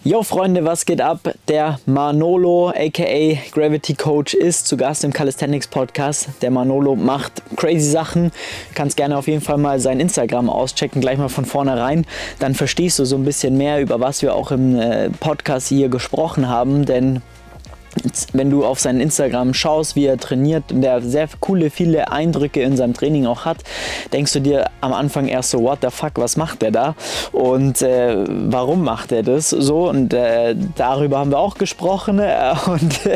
Yo Freunde, was geht ab? Der Manolo aka Gravity Coach ist zu Gast im Calisthenics Podcast. Der Manolo macht crazy Sachen. Kannst gerne auf jeden Fall mal sein Instagram auschecken, gleich mal von vornherein. Dann verstehst du so ein bisschen mehr, über was wir auch im Podcast hier gesprochen haben, denn wenn du auf seinen Instagram schaust, wie er trainiert und der sehr viele Eindrücke in seinem Training auch hat, denkst du dir am Anfang erst so, what the fuck, was macht der da? Und warum macht er das so? Und darüber haben wir auch gesprochen und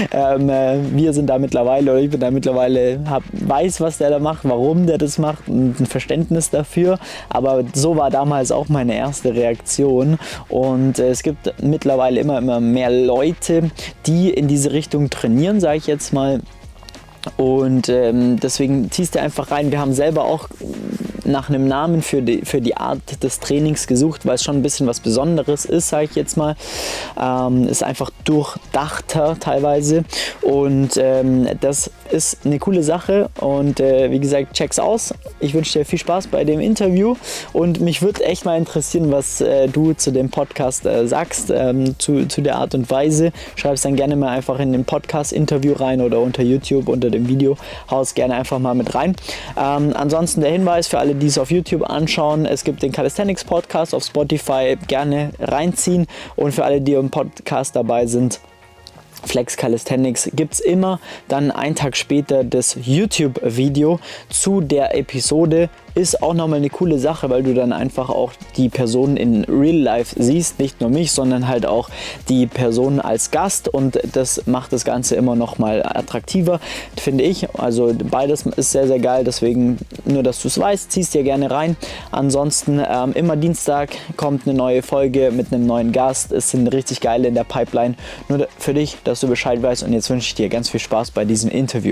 wir sind da mittlerweile, oder ich bin da mittlerweile, weiß, was der da macht, warum der das macht und ein Verständnis dafür. Aber so war damals auch meine erste Reaktion. Und es gibt mittlerweile immer mehr Leute, die in diese Richtung trainieren, sage ich jetzt mal. Und deswegen ziehst du einfach rein. Wir haben selber auch nach einem Namen für die Art des Trainings gesucht, weil es schon ein bisschen was Besonderes ist, sage ich jetzt mal. Ist einfach durchdachter teilweise und das ist eine coole Sache und wie gesagt, check's aus. Ich wünsche dir viel Spaß bei dem Interview und mich würde echt mal interessieren, was du zu dem Podcast sagst, zu der Art und Weise. Schreib es dann gerne mal einfach in den Podcast-Interview rein oder unter YouTube, unter dem Video. Hau es gerne einfach mal mit rein. Ansonsten der Hinweis für alle, die es auf YouTube anschauen, es gibt den Calisthenics Podcast auf Spotify, gerne reinziehen und für alle, die im Podcast dabei sind, Flex Calisthenics, gibt es immer dann einen Tag später das YouTube-Video zu der Episode. Ist auch nochmal eine coole Sache, weil du dann einfach auch die Person in Real Life siehst, nicht nur mich, sondern halt auch die Person als Gast und das macht das Ganze immer nochmal attraktiver, finde ich. Also beides ist sehr, sehr geil, deswegen nur, dass du es weißt, ziehst dir gerne rein. Ansonsten immer Dienstag kommt eine neue Folge mit einem neuen Gast. Es sind richtig geile in der Pipeline. Nur für dich, dass du Bescheid weißt und jetzt wünsche ich dir ganz viel Spaß bei diesem Interview.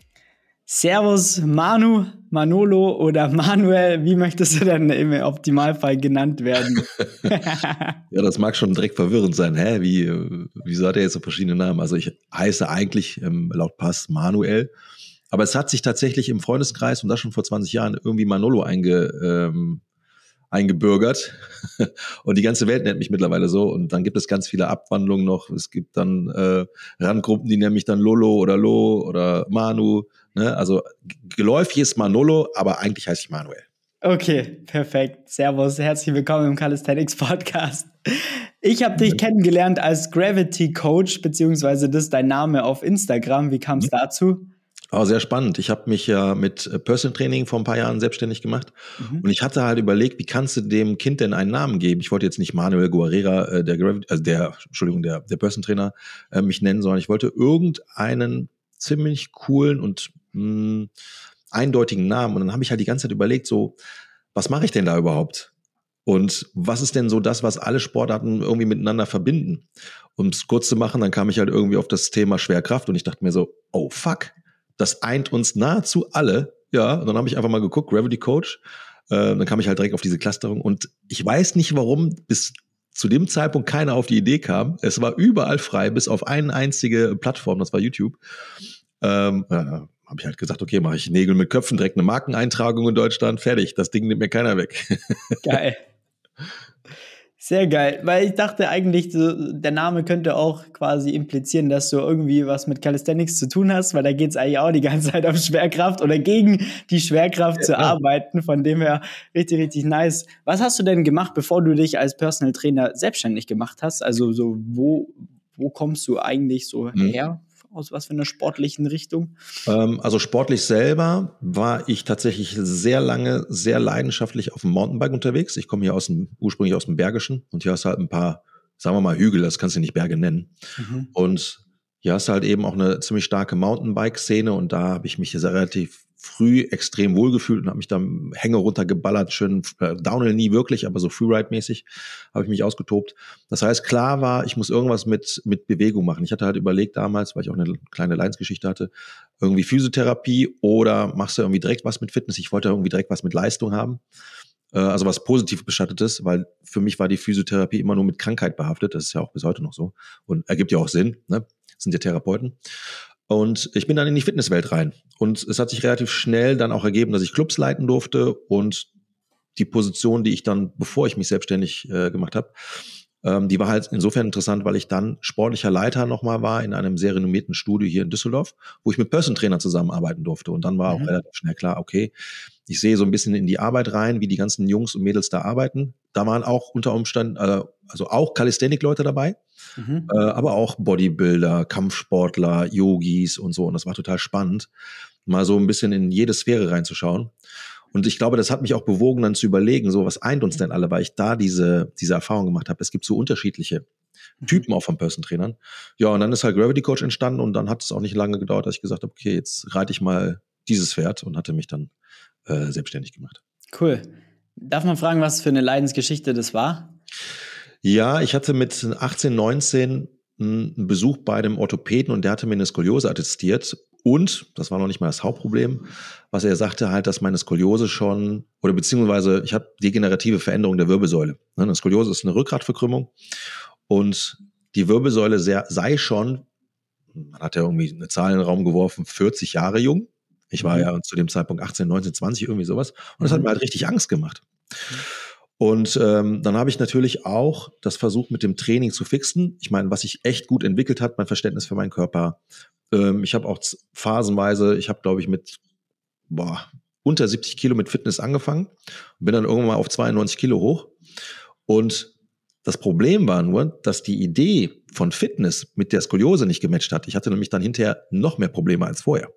Servus Manu, Manolo oder Manuel, wie möchtest du denn im Optimalfall genannt werden? Ja, das mag schon direkt verwirrend sein. Wieso hat er jetzt so verschiedene Namen? Also ich heiße eigentlich laut Pass Manuel, aber es hat sich tatsächlich im Freundeskreis und das schon vor 20 Jahren irgendwie Manolo eingebürgert und die ganze Welt nennt mich mittlerweile so und dann gibt es ganz viele Abwandlungen noch. Es gibt dann Randgruppen, die nennen mich dann Lolo oder Lo oder Manu. Ne? Also geläufig ist Manolo, aber eigentlich heiße ich Manuel. Okay, perfekt. Servus, herzlich willkommen im Calisthenics Podcast. Ich habe dich kennengelernt als Gravity Coach, beziehungsweise das ist dein Name auf Instagram. Wie kam es dazu? Oh, sehr spannend. Ich habe mich ja mit Personal Training vor ein paar Jahren selbstständig gemacht und ich hatte halt überlegt, wie kannst du dem Kind denn einen Namen geben? Ich wollte jetzt nicht Manuel Guerrera, der Personal Trainer mich nennen, sondern ich wollte irgendeinen ziemlich coolen und eindeutigen Namen. Und dann habe ich halt die ganze Zeit überlegt, so, was mache ich denn da überhaupt? Und was ist denn so das, was alle Sportarten irgendwie miteinander verbinden? Um es kurz zu machen, dann kam ich halt irgendwie auf das Thema Schwerkraft und ich dachte mir so, oh fuck, das eint uns nahezu alle. Ja, und dann habe ich einfach mal geguckt, Gravity Coach. Dann kam ich halt direkt auf diese Clusterung und ich weiß nicht, warum bis zu dem Zeitpunkt keiner auf die Idee kam. Es war überall frei, bis auf eine einzige Plattform, das war YouTube. Habe ich halt gesagt, okay, mache ich Nägel mit Köpfen, direkt eine Markeneintragung in Deutschland, fertig. Das Ding nimmt mir keiner weg. Geil. Sehr geil, weil ich dachte eigentlich, der Name könnte auch quasi implizieren, dass du irgendwie was mit Calisthenics zu tun hast, weil da geht es eigentlich auch die ganze Zeit um Schwerkraft oder gegen die Schwerkraft zu arbeiten, von dem her richtig, richtig nice. Was hast du denn gemacht, bevor du dich als Personal Trainer selbstständig gemacht hast? Also so, wo kommst du eigentlich so her? Aus was für einer sportlichen Richtung? Also sportlich selber war ich tatsächlich sehr lange, sehr leidenschaftlich auf dem Mountainbike unterwegs. Ich komme hier ursprünglich aus dem Bergischen und hier hast du halt ein paar, sagen wir mal, Hügel, das kannst du nicht Berge nennen. Und hier hast du halt eben auch eine ziemlich starke Mountainbike-Szene und da habe ich mich relativ früh extrem wohlgefühlt und habe mich da Hänge runtergeballert, schön Downhill nie wirklich, aber so Freeride-mäßig habe ich mich ausgetobt. Das heißt, klar war, ich muss irgendwas mit Bewegung machen. Ich hatte halt überlegt damals, weil ich auch eine kleine Leidensgeschichte hatte, irgendwie Physiotherapie oder machst du irgendwie direkt was mit Fitness? Ich wollte irgendwie direkt was mit Leistung haben, also was positiv beschattetes, weil für mich war die Physiotherapie immer nur mit Krankheit behaftet. Das ist ja auch bis heute noch so und ergibt ja auch Sinn, ne? Das sind ja Therapeuten. Und ich bin dann in die Fitnesswelt rein. Und es hat sich relativ schnell dann auch ergeben, dass ich Clubs leiten durfte und die Position, die ich dann, bevor ich mich selbstständig gemacht habe, Die war halt insofern interessant, weil ich dann sportlicher Leiter nochmal war in einem sehr renommierten Studio hier in Düsseldorf, wo ich mit Personal Trainer zusammenarbeiten durfte. Und dann war auch relativ schnell klar, okay, ich sehe so ein bisschen in die Arbeit rein, wie die ganzen Jungs und Mädels da arbeiten. Da waren auch unter Umständen, also auch Calisthenic-Leute dabei, aber auch Bodybuilder, Kampfsportler, Yogis und so. Und das war total spannend, mal so ein bisschen in jede Sphäre reinzuschauen. Und ich glaube, das hat mich auch bewogen, dann zu überlegen, so was eint uns denn alle, weil ich da diese Erfahrung gemacht habe. Es gibt so unterschiedliche Typen auch von Personal Trainern. Ja, und dann ist halt Gravity Coach entstanden und dann hat es auch nicht lange gedauert, dass ich gesagt habe, okay, jetzt reite ich mal dieses Pferd und hatte mich dann selbstständig gemacht. Cool. Darf man fragen, was für eine Leidensgeschichte das war? Ja, ich hatte mit 18, 19 einen Besuch bei dem Orthopäden und der hatte mir eine Skoliose attestiert. Und, das war noch nicht mal das Hauptproblem, was er sagte halt, dass meine Skoliose schon, oder beziehungsweise ich habe degenerative Veränderung der Wirbelsäule. Eine Skoliose ist eine Rückgratverkrümmung und die Wirbelsäule sei schon, man hat ja irgendwie eine Zahl in den Raum geworfen, 40 Jahre jung. Ich war ja zu dem Zeitpunkt 18, 19, 20, irgendwie sowas. Und das hat mir halt richtig Angst gemacht. Und dann habe ich natürlich auch das versucht, mit dem Training zu fixen. Ich meine, was sich echt gut entwickelt hat, mein Verständnis für meinen Körper. Ich habe auch phasenweise, ich habe, glaube ich, mit unter 70 Kilo mit Fitness angefangen und bin dann irgendwann mal auf 92 Kilo hoch. Und das Problem war nur, dass die Idee von Fitness mit der Skoliose nicht gematcht hat. Ich hatte nämlich dann hinterher noch mehr Probleme als vorher.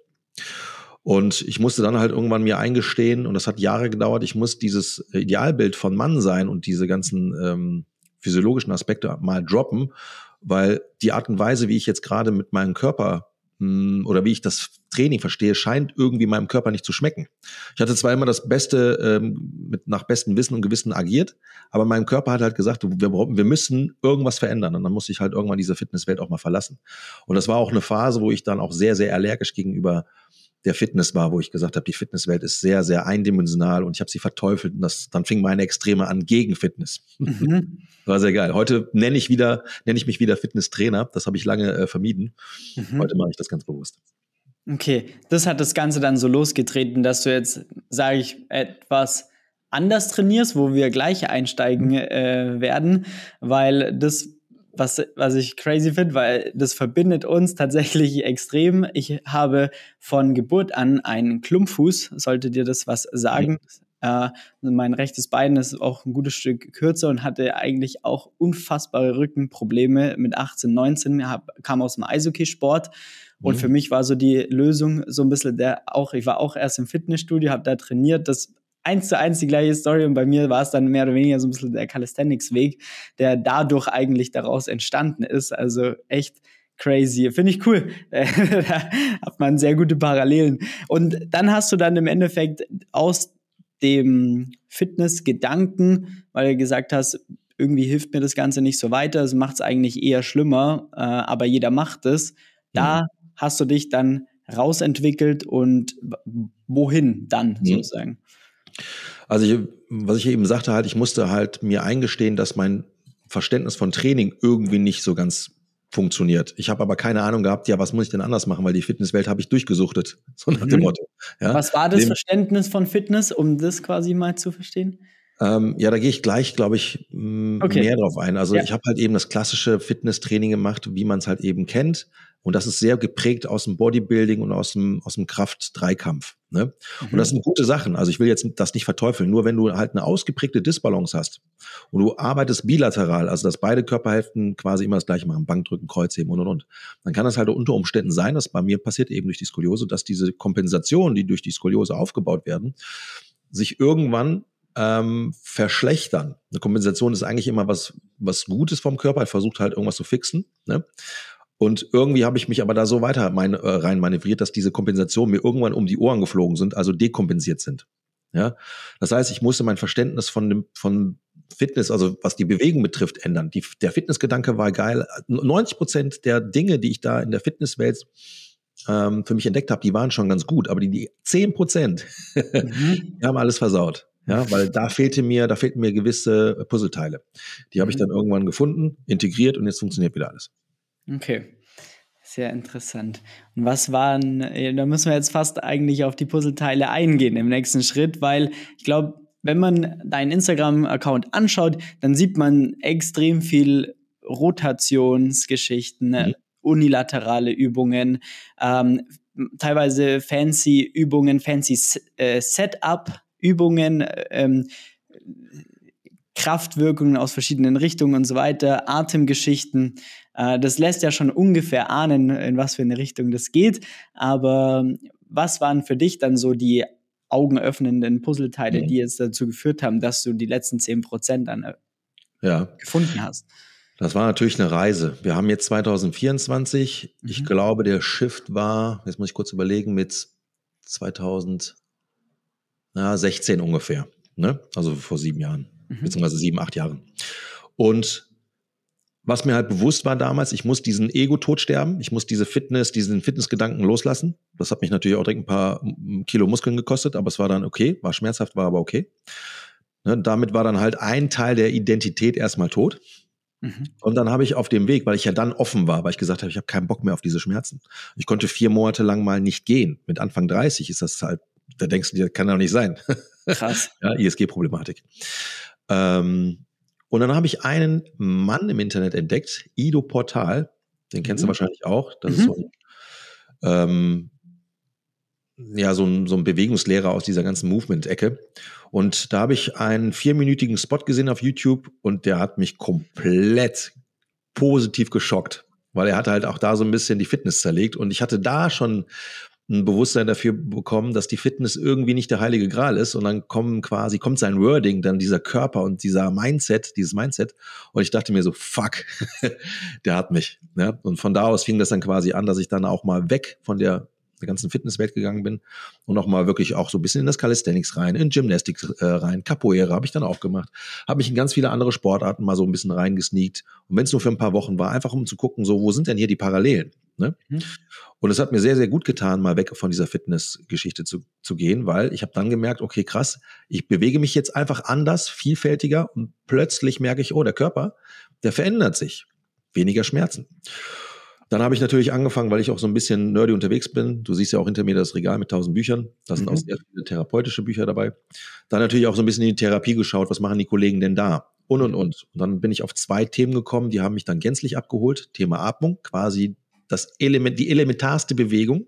Und ich musste dann halt irgendwann mir eingestehen, und das hat Jahre gedauert, ich muss dieses Idealbild von Mann sein und diese ganzen physiologischen Aspekte mal droppen, weil die Art und Weise, wie ich jetzt gerade mit meinem Körper oder wie ich das Training verstehe, scheint irgendwie meinem Körper nicht zu schmecken. Ich hatte zwar immer das Beste, nach bestem Wissen und Gewissen agiert, aber mein Körper hat halt gesagt, wir müssen irgendwas verändern. Und dann musste ich halt irgendwann diese Fitnesswelt auch mal verlassen. Und das war auch eine Phase, wo ich dann auch sehr, sehr allergisch gegenüber der Fitness war, wo ich gesagt habe, die Fitnesswelt ist sehr, sehr eindimensional und ich habe sie verteufelt und dann fing meine Extreme an gegen Fitness. War sehr geil. Heute nenne ich mich wieder Fitnesstrainer. Das habe ich lange vermieden. Heute mache ich das ganz bewusst. Okay, das hat das Ganze dann so losgetreten, dass du jetzt, sage ich, etwas anders trainierst, wo wir gleich einsteigen werden, weil das, was ich crazy finde, weil das verbindet uns tatsächlich extrem. Ich habe von Geburt an einen Klumpfuß, sollte dir das was sagen. Mein rechtes Bein ist auch ein gutes Stück kürzer und hatte eigentlich auch unfassbare Rückenprobleme mit 18, 19, kam aus dem Eishockeysport. Und für mich war so die Lösung so ein bisschen ich war auch erst im Fitnessstudio, habe da trainiert, das 1:1 die gleiche Story und bei mir war es dann mehr oder weniger so ein bisschen der Calisthenics-Weg, der dadurch eigentlich daraus entstanden ist. Also echt crazy. Finde ich cool. Da hat man sehr gute Parallelen. Und dann hast du dann im Endeffekt aus dem Fitnessgedanken, weil du gesagt hast, irgendwie hilft mir das Ganze nicht so weiter, es macht es eigentlich eher schlimmer, aber jeder macht es. Da hast du dich dann rausentwickelt und wohin dann sozusagen? Also was ich eben sagte halt, ich musste halt mir eingestehen, dass mein Verständnis von Training irgendwie nicht so ganz funktioniert. Ich habe aber keine Ahnung gehabt, ja, was muss ich denn anders machen, weil die Fitnesswelt habe ich durchgesuchtet, so nach dem Motto. Ja? Was war das Verständnis von Fitness, um das quasi mal zu verstehen? Ja, da gehe ich gleich, glaube ich, mehr drauf ein. Also ich habe halt eben das klassische Fitnesstraining gemacht, wie man es halt eben kennt. Und das ist sehr geprägt aus dem Bodybuilding und aus dem Kraft-Dreikampf. Ne? Und das sind gute Sachen. Also ich will jetzt das nicht verteufeln. Nur wenn du halt eine ausgeprägte Disbalance hast und du arbeitest bilateral, also dass beide Körperhälften quasi immer das Gleiche machen, Bankdrücken, Kreuzheben und, dann kann das halt unter Umständen sein, dass bei mir passiert eben durch die Skoliose, dass diese Kompensationen, die durch die Skoliose aufgebaut werden, sich irgendwann verschlechtern. Eine Kompensation ist eigentlich immer was Gutes vom Körper. Er versucht halt irgendwas zu fixen. Ne? Und irgendwie habe ich mich aber da so weiter rein manövriert, dass diese Kompensationen mir irgendwann um die Ohren geflogen sind, also dekompensiert sind. Ja, das heißt, ich musste mein Verständnis von Fitness, also was die Bewegung betrifft, ändern. Der Fitnessgedanke war geil. 90% der Dinge, die ich da in der Fitnesswelt für mich entdeckt habe, die waren schon ganz gut, aber die 10%, die haben alles versaut. Ja, weil da fehlten mir gewisse Puzzleteile. Die habe ich dann irgendwann gefunden, integriert und jetzt funktioniert wieder alles. Okay, sehr interessant. Und da müssen wir jetzt fast eigentlich auf die Puzzleteile eingehen im nächsten Schritt, weil ich glaube, wenn man deinen Instagram-Account anschaut, dann sieht man extrem viel Rotationsgeschichten, unilaterale Übungen, teilweise fancy Übungen, fancy Setup-Übungen, Kraftwirkungen aus verschiedenen Richtungen und so weiter, Atemgeschichten. Das lässt ja schon ungefähr ahnen, in was für eine Richtung das geht. Aber was waren für dich dann so die augenöffnenden Puzzleteile, die jetzt dazu geführt haben, dass du die letzten 10% dann gefunden hast? Das war natürlich eine Reise. Wir haben jetzt 2024. Ich glaube, der Shift war, jetzt muss ich kurz überlegen, mit 2016 ungefähr. Ne? Also vor 7 Jahren, beziehungsweise 7, 8 Jahren. Und was mir halt bewusst war damals, ich muss diesen Ego-Tod sterben. Ich muss diesen Fitnessgedanken loslassen. Das hat mich natürlich auch direkt ein paar Kilo Muskeln gekostet, aber es war dann okay. War schmerzhaft, war aber okay. Ne? Damit war dann halt ein Teil der Identität erstmal tot. Und dann habe ich auf dem Weg, weil ich ja dann offen war, weil ich gesagt habe, ich habe keinen Bock mehr auf diese Schmerzen. Ich konnte 4 Monate lang mal nicht gehen. Mit Anfang 30 ist das halt, da denkst du dir, das kann doch nicht sein. Krass. Ja, ISG-Problematik. Und dann habe ich einen Mann im Internet entdeckt, Ido Portal, den kennst du wahrscheinlich auch. Das ist so ein Bewegungslehrer aus dieser ganzen Movement-Ecke. Und da habe ich einen 4-minütigen Spot gesehen auf YouTube und der hat mich komplett positiv geschockt, weil er hatte halt auch da so ein bisschen die Fitness zerlegt und ich hatte da schon ein Bewusstsein dafür bekommen, dass die Fitness irgendwie nicht der heilige Gral ist und dann kommt sein Wording, dann dieser Körper und dieses Mindset und ich dachte mir so, fuck, der hat mich. Ja? Und von da aus fing das dann quasi an, dass ich dann auch mal weg von der ganzen Fitnesswelt gegangen bin und auch mal wirklich auch so ein bisschen in das Calisthenics rein, in Gymnastik rein, Capoeira habe ich dann auch gemacht, habe mich in ganz viele andere Sportarten mal so ein bisschen reingesneakt und wenn es nur für ein paar Wochen war, einfach um zu gucken, so wo sind denn hier die Parallelen, ne? Und es hat mir sehr, sehr gut getan, mal weg von dieser Fitnessgeschichte zu gehen, weil ich habe dann gemerkt, okay, krass, ich bewege mich jetzt einfach anders, vielfältiger und plötzlich merke ich, oh, der Körper, der verändert sich, weniger Schmerzen. Dann habe ich natürlich angefangen, weil ich auch so ein bisschen nerdy unterwegs bin. Du siehst ja auch hinter mir das Regal mit 1000 Büchern. Da sind auch sehr viele therapeutische Bücher dabei. Dann natürlich auch so ein bisschen in die Therapie geschaut. Was machen die Kollegen denn da? Und. Und dann bin ich auf 2 Themen gekommen, die haben mich dann gänzlich abgeholt. Thema Atmung, quasi die elementarste Bewegung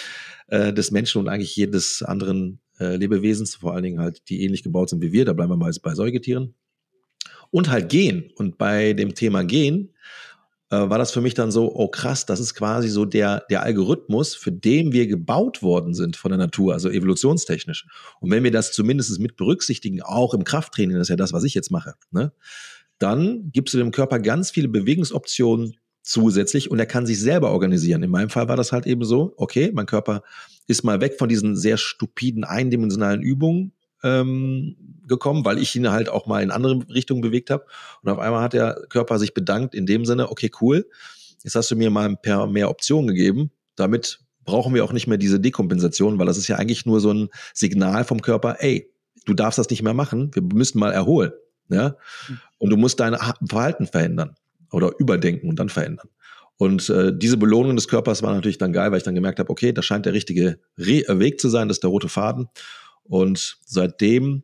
des Menschen und eigentlich jedes anderen Lebewesens, vor allen Dingen halt, die ähnlich gebaut sind wie wir. Da bleiben wir mal bei Säugetieren. Und halt Gehen. Und bei dem Thema Gehen war das für mich dann so, oh krass, das ist quasi so der Algorithmus, für den wir gebaut worden sind von der Natur, also evolutionstechnisch. Und wenn wir das zumindest mit berücksichtigen, auch im Krafttraining, das ist ja das, was ich jetzt mache, ne, dann gibst du dem Körper ganz viele Bewegungsoptionen zusätzlich und er kann sich selber organisieren. In meinem Fall war das halt eben so, okay, mein Körper ist mal weg von diesen sehr stupiden, eindimensionalen Übungen gekommen, weil ich ihn halt auch mal in andere Richtungen bewegt habe. Und auf einmal hat der Körper sich bedankt in dem Sinne, okay, cool, jetzt hast du mir mal ein paar mehr Optionen gegeben. Damit brauchen wir auch nicht mehr diese Dekompensation, weil das ist ja eigentlich nur so ein Signal vom Körper, ey, du darfst das nicht mehr machen, wir müssen mal erholen. Ja? Und du musst dein Verhalten verändern oder überdenken und dann verändern. Und diese Belohnung des Körpers war natürlich dann geil, weil ich dann gemerkt habe, okay, das scheint der richtige Weg zu sein, das ist der rote Faden. Und seitdem,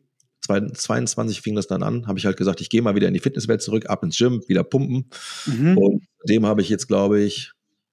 2022 fing das dann an, habe ich halt gesagt, ich gehe mal wieder in die Fitnesswelt zurück, ab ins Gym, wieder pumpen. Und dem habe ich jetzt, glaube ich,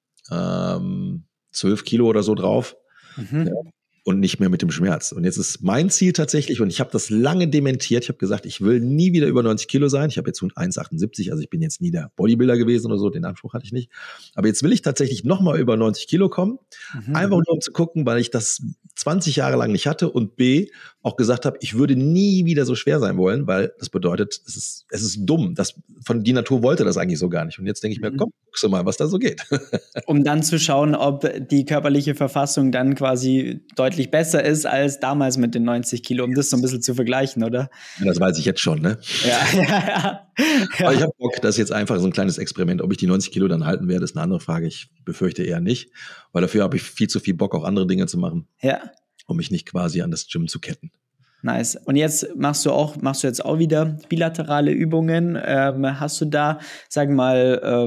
12 Kilo oder so drauf. Ja, und nicht mehr mit dem Schmerz. Und jetzt ist mein Ziel tatsächlich, und ich habe das lange dementiert, ich habe gesagt, ich will nie wieder über 90 Kilo sein. Ich habe jetzt 1,78, also ich bin jetzt nie der Bodybuilder gewesen oder so, den Anspruch hatte ich nicht. Aber jetzt will ich tatsächlich nochmal über 90 Kilo kommen, einfach nur um zu gucken, weil ich das 20 Jahre lang nicht hatte und B, auch gesagt habe, ich würde nie wieder so schwer sein wollen, weil das bedeutet, es ist dumm. Die Natur wollte das eigentlich so gar nicht. Und jetzt denke ich mir, komm, guckst du mal, was da so geht. Um dann zu schauen, ob die körperliche Verfassung dann quasi deutlich besser ist als damals mit den 90 Kilo, um das so ein bisschen zu vergleichen, oder? Ja, das weiß ich jetzt schon, ne? Ja. Aber ich habe Bock, das ist jetzt einfach so ein kleines Experiment. Ob ich die 90 Kilo dann halten werde, ist eine andere Frage. Ich befürchte eher nicht, weil dafür habe ich viel zu viel Bock, auch andere Dinge zu machen. Ja. Um mich nicht quasi an das Gym zu ketten. Nice. Und jetzt machst du jetzt auch wieder bilaterale Übungen. Hast du da, sag mal,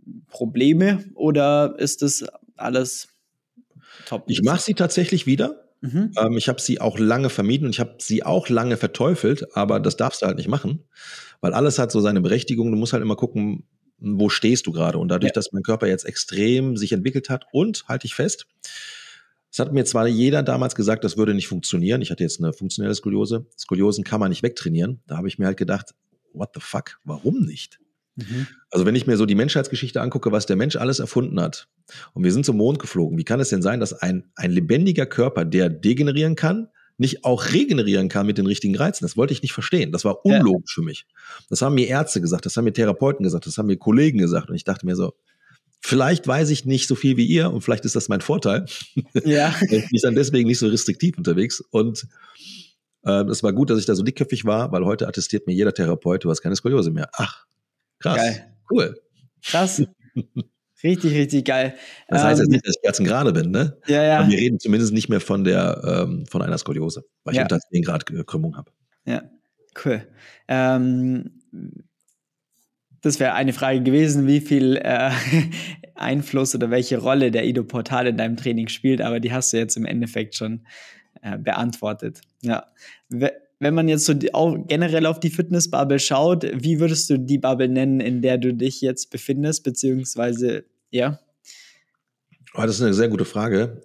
Probleme oder ist das alles top? Ich mache sie tatsächlich wieder. Ich habe sie auch lange vermieden und ich habe sie auch lange verteufelt, aber das darfst du halt nicht machen, weil alles hat so seine Berechtigung. Du musst halt immer gucken, wo stehst du gerade. Und dadurch, dass mein Körper jetzt extrem sich entwickelt hat und, halte ich fest, es hat mir zwar jeder damals gesagt, das würde nicht funktionieren. Ich hatte jetzt eine funktionelle Skoliose. Skoliosen kann man nicht wegtrainieren. Da habe ich mir halt gedacht, what the fuck, warum nicht? Also wenn ich mir so die Menschheitsgeschichte angucke, was der Mensch alles erfunden hat und wir sind zum Mond geflogen, wie kann es denn sein, dass ein lebendiger Körper, der degenerieren kann, nicht auch regenerieren kann mit den richtigen Reizen? Das wollte ich nicht verstehen. Das war unlogisch für mich. Das haben mir Ärzte gesagt, das haben mir Therapeuten gesagt, das haben mir Kollegen gesagt und ich dachte mir so, vielleicht weiß ich nicht so viel wie ihr und vielleicht ist das mein Vorteil. Ja. Ich bin dann deswegen nicht so restriktiv unterwegs und es war gut, dass ich da so dickköpfig war, weil heute attestiert mir jeder Therapeut, du hast keine Skoliose mehr. Ach, krass. Geil. Cool. Krass. Richtig, richtig geil. Das heißt jetzt nicht, dass ich kerzengerade bin, ne? Ja. Aber wir reden zumindest nicht mehr von einer Skoliose, weil ich unter 10 Grad Krümmung habe. Ja, cool. Das wäre eine Frage gewesen, wie viel Einfluss oder welche Rolle der Ido Portal in deinem Training spielt, aber die hast du jetzt im Endeffekt schon beantwortet. Ja. Wenn man jetzt so generell auf die Fitness-Bubble schaut, wie würdest du die Bubble nennen, in der du dich jetzt befindest, beziehungsweise, ja? Oh, das ist eine sehr gute Frage.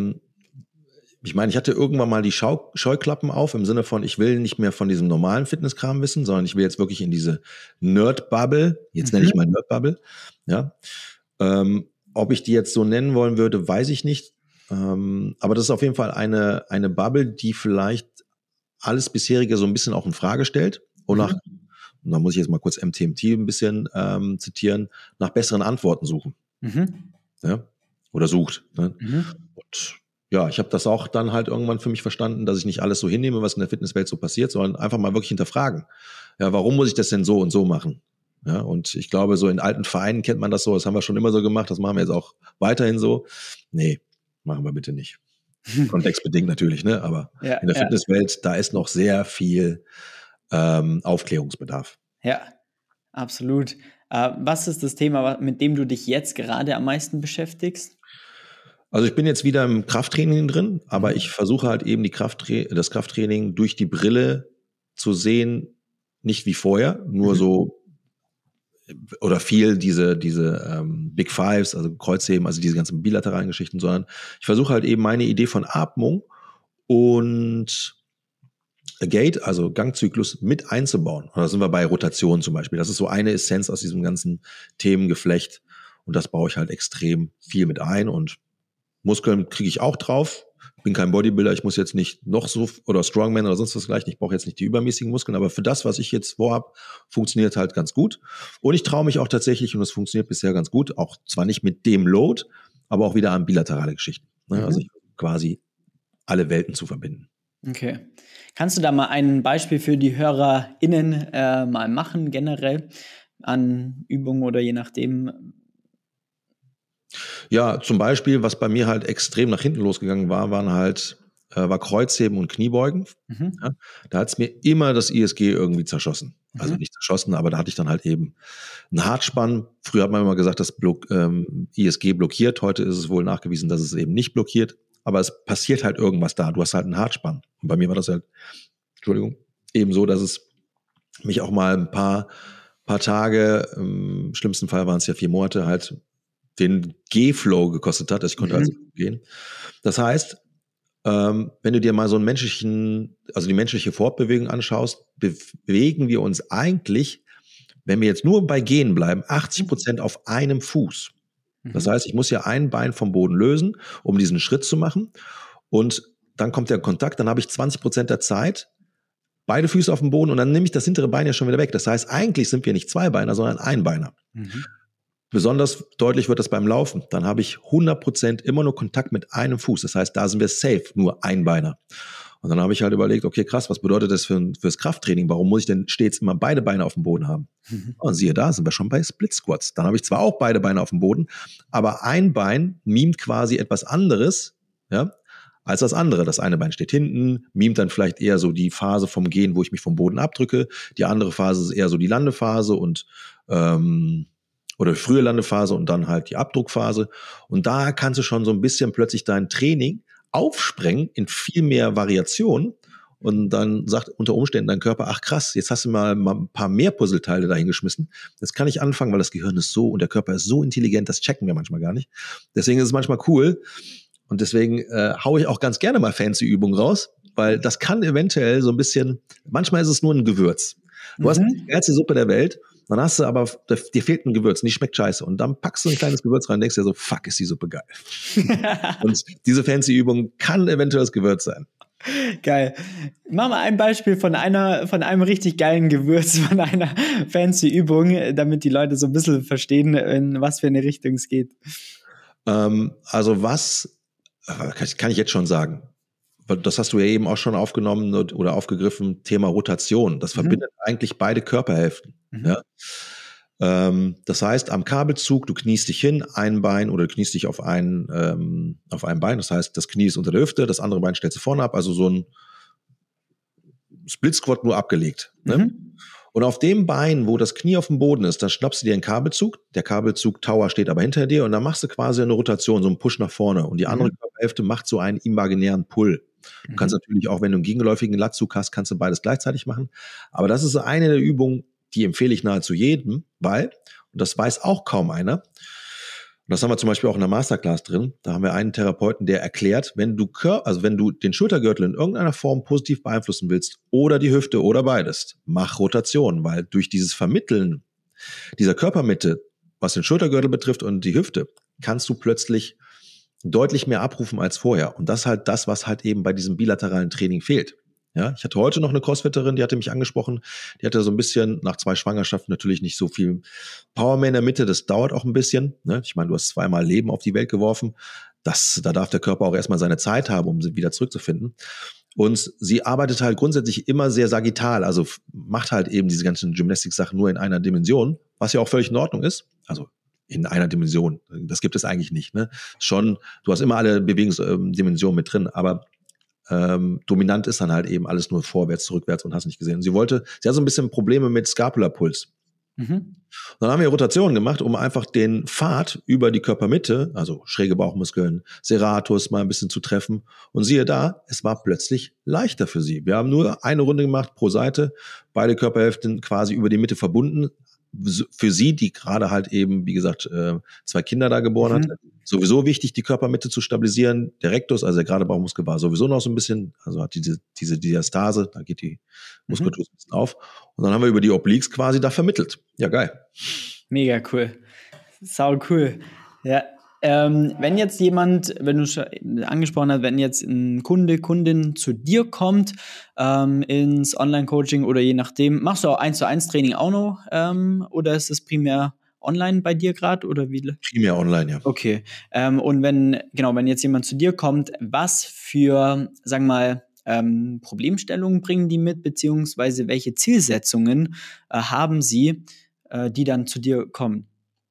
Ich meine, ich hatte irgendwann mal die Scheuklappen auf, im Sinne von, ich will nicht mehr von diesem normalen Fitnesskram wissen, sondern ich will jetzt wirklich in diese Nerd-Bubble, jetzt nenne ich mal Nerd-Bubble, ja. Ob ich die jetzt so nennen wollen würde, weiß ich nicht. Aber das ist auf jeden Fall eine Bubble, die vielleicht alles bisherige so ein bisschen auch in Frage stellt und und da muss ich jetzt mal kurz MTMT ein bisschen zitieren, nach besseren Antworten suchen. Ja? Oder sucht. Ne? Und ja, ich habe das auch dann halt irgendwann für mich verstanden, dass ich nicht alles so hinnehme, was in der Fitnesswelt so passiert, sondern einfach mal wirklich hinterfragen. Ja, warum muss ich das denn so und so machen? Ja, und ich glaube, so in alten Vereinen kennt man das so, das haben wir schon immer so gemacht, das machen wir jetzt auch weiterhin so. Nee, machen wir bitte nicht. Kontextbedingt natürlich, ne? Aber in der Fitnesswelt, da ist noch sehr viel Aufklärungsbedarf. Ja, absolut. Was ist das Thema, mit dem du dich jetzt gerade am meisten beschäftigst? Also ich bin jetzt wieder im Krafttraining drin, aber ich versuche halt eben das Krafttraining durch die Brille zu sehen, nicht wie vorher, nur so oder viel diese Big Fives, also Kreuzheben, also diese ganzen bilateralen Geschichten, sondern ich versuche halt eben meine Idee von Atmung und Gait, also Gangzyklus, mit einzubauen. Und da sind wir bei Rotation zum Beispiel. Das ist so eine Essenz aus diesem ganzen Themengeflecht. Und das baue ich halt extrem viel mit ein. Und Muskeln kriege ich auch drauf. Ich bin kein Bodybuilder, ich muss jetzt nicht noch so, oder Strongman oder sonst was gleich. Ich brauche jetzt nicht die übermäßigen Muskeln, aber für das, was ich jetzt vorhab, funktioniert halt ganz gut. Und ich traue mich auch tatsächlich, und es funktioniert bisher ganz gut, auch zwar nicht mit dem Load, aber auch wieder an bilaterale Geschichten. Also quasi alle Welten zu verbinden. Okay. Kannst du da mal ein Beispiel für die HörerInnen mal machen, generell an Übungen oder je nachdem? Ja, zum Beispiel, was bei mir halt extrem nach hinten losgegangen war, war Kreuzheben und Kniebeugen. Ja, da hat es mir immer das ISG irgendwie zerschossen. Also nicht zerschossen, aber da hatte ich dann halt eben einen Hartspann. Früher hat man immer gesagt, das ISG blockiert. Heute ist es wohl nachgewiesen, dass es eben nicht blockiert. Aber es passiert halt irgendwas da. Du hast halt einen Hartspann. Und bei mir war das halt, eben so, dass es mich auch mal ein paar Tage, im schlimmsten Fall waren es ja 4 Monate, halt den G-Flow gekostet hat. Ich konnte also gehen. Das heißt, wenn du dir mal so die menschliche Fortbewegung anschaust, bewegen wir uns eigentlich, wenn wir jetzt nur bei Gehen bleiben, 80% auf einem Fuß. Das heißt, ich muss ja ein Bein vom Boden lösen, um diesen Schritt zu machen. Und dann kommt der Kontakt, dann habe ich 20% der Zeit, beide Füße auf dem Boden und dann nehme ich das hintere Bein ja schon wieder weg. Das heißt, eigentlich sind wir nicht Zweibeiner, sondern Einbeiner. Besonders deutlich wird das beim Laufen. Dann habe ich 100% immer nur Kontakt mit einem Fuß. Das heißt, da sind wir safe, nur Einbeiner. Und dann habe ich halt überlegt, okay, krass, was bedeutet das fürs Krafttraining? Warum muss ich denn stets immer beide Beine auf dem Boden haben? Und siehe da, sind wir schon bei Split Squats. Dann habe ich zwar auch beide Beine auf dem Boden, aber ein Bein mimt quasi etwas anderes, ja, als das andere. Das eine Bein steht hinten, mimt dann vielleicht eher so die Phase vom Gehen, wo ich mich vom Boden abdrücke. Die andere Phase ist eher so die Landephase und oder frühe Landephase und dann halt die Abdruckphase. Und da kannst du schon so ein bisschen plötzlich dein Training aufsprengen in viel mehr Variation. Und dann sagt unter Umständen dein Körper, ach krass, jetzt hast du mal ein paar mehr Puzzleteile dahin geschmissen. Jetzt kann ich anfangen, weil das Gehirn ist so und der Körper ist so intelligent, das checken wir manchmal gar nicht. Deswegen ist es manchmal cool. Und deswegen haue ich auch ganz gerne mal fancy Übungen raus, weil das kann eventuell so ein bisschen, manchmal ist es nur ein Gewürz. Du hast die geilste Suppe der Welt, dann hast du aber, dir fehlt ein Gewürz und die schmeckt scheiße. Und dann packst du ein kleines Gewürz rein und denkst dir so, fuck, ist die Suppe geil. Und diese fancy Übung kann eventuell das Gewürz sein. Geil. Mach mal ein Beispiel von einem richtig geilen Gewürz, von einer fancy Übung, damit die Leute so ein bisschen verstehen, in was für eine Richtung es geht. Also was, kann ich jetzt schon sagen, das hast du ja eben auch schon aufgenommen oder aufgegriffen, Thema Rotation. Das verbindet eigentlich beide Körperhälften. Ja? Das heißt, am Kabelzug, du kniest dich hin, ein Bein oder du kniest dich auf einem Bein. Das heißt, das Knie ist unter der Hüfte, das andere Bein stellst du vorne ab, also so ein Split Squat nur abgelegt. Ne? Und auf dem Bein, wo das Knie auf dem Boden ist, da schnappst du dir einen Kabelzug. Der Kabelzug Tower steht aber hinter dir und dann machst du quasi eine Rotation, so einen Push nach vorne. Und die andere Körperhälfte macht so einen imaginären Pull. Du kannst natürlich auch, wenn du einen gegenläufigen Latzug hast, kannst du beides gleichzeitig machen. Aber das ist eine der Übungen, die empfehle ich nahezu jedem, weil, und das weiß auch kaum einer, und das haben wir zum Beispiel auch in der Masterclass drin, da haben wir einen Therapeuten, der erklärt, wenn du den Schultergürtel in irgendeiner Form positiv beeinflussen willst oder die Hüfte oder beides, mach Rotation, weil durch dieses Vermitteln dieser Körpermitte, was den Schultergürtel betrifft und die Hüfte, kannst du plötzlich deutlich mehr abrufen als vorher. Und das ist halt das, was halt eben bei diesem bilateralen Training fehlt. Ja, ich hatte heute noch eine Crossfitterin, die hatte mich angesprochen, die hatte so ein bisschen nach 2 Schwangerschaften natürlich nicht so viel Power mehr in der Mitte, das dauert auch ein bisschen. Ne? Ich meine, du hast 2-mal Leben auf die Welt geworfen, da darf der Körper auch erstmal seine Zeit haben, um wieder zurückzufinden. Und sie arbeitet halt grundsätzlich immer sehr sagittal, also macht halt eben diese ganzen Gymnastics-Sachen nur in einer Dimension, was ja auch völlig in Ordnung ist, also in einer Dimension, das gibt es eigentlich nicht. Ne? Schon, du hast immer alle Bewegungsdimensionen mit drin, aber dominant ist dann halt eben alles nur vorwärts, rückwärts und hast nicht gesehen. Sie hat so ein bisschen Probleme mit Scapula-Puls. Dann haben wir Rotationen gemacht, um einfach den Pfad über die Körpermitte, also schräge Bauchmuskeln, Serratus mal ein bisschen zu treffen. Und siehe da, es war plötzlich leichter für sie. Wir haben nur eine Runde gemacht pro Seite, beide Körperhälften quasi über die Mitte verbunden. Für sie, die gerade halt eben, wie gesagt, 2 Kinder da geboren hat, sowieso wichtig, die Körpermitte zu stabilisieren. Der Rectus, also der gerade Bauchmuskel, war sowieso noch so ein bisschen, also hat diese Diastase, da geht die Muskulatur ein bisschen auf. Und dann haben wir über die Obliques quasi da vermittelt. Ja, geil. Mega cool. Sau cool. Ja. Wenn jetzt jemand, wenn du schon angesprochen hast, wenn jetzt ein Kundin zu dir kommt, ins Online-Coaching oder je nachdem, machst du auch 1:1 Training auch noch, oder ist es primär online bei dir gerade oder wie? Primär online, ja. Okay. Und wenn jetzt jemand zu dir kommt, was für, sagen wir mal, Problemstellungen bringen die mit, beziehungsweise welche Zielsetzungen haben sie, die dann zu dir kommen?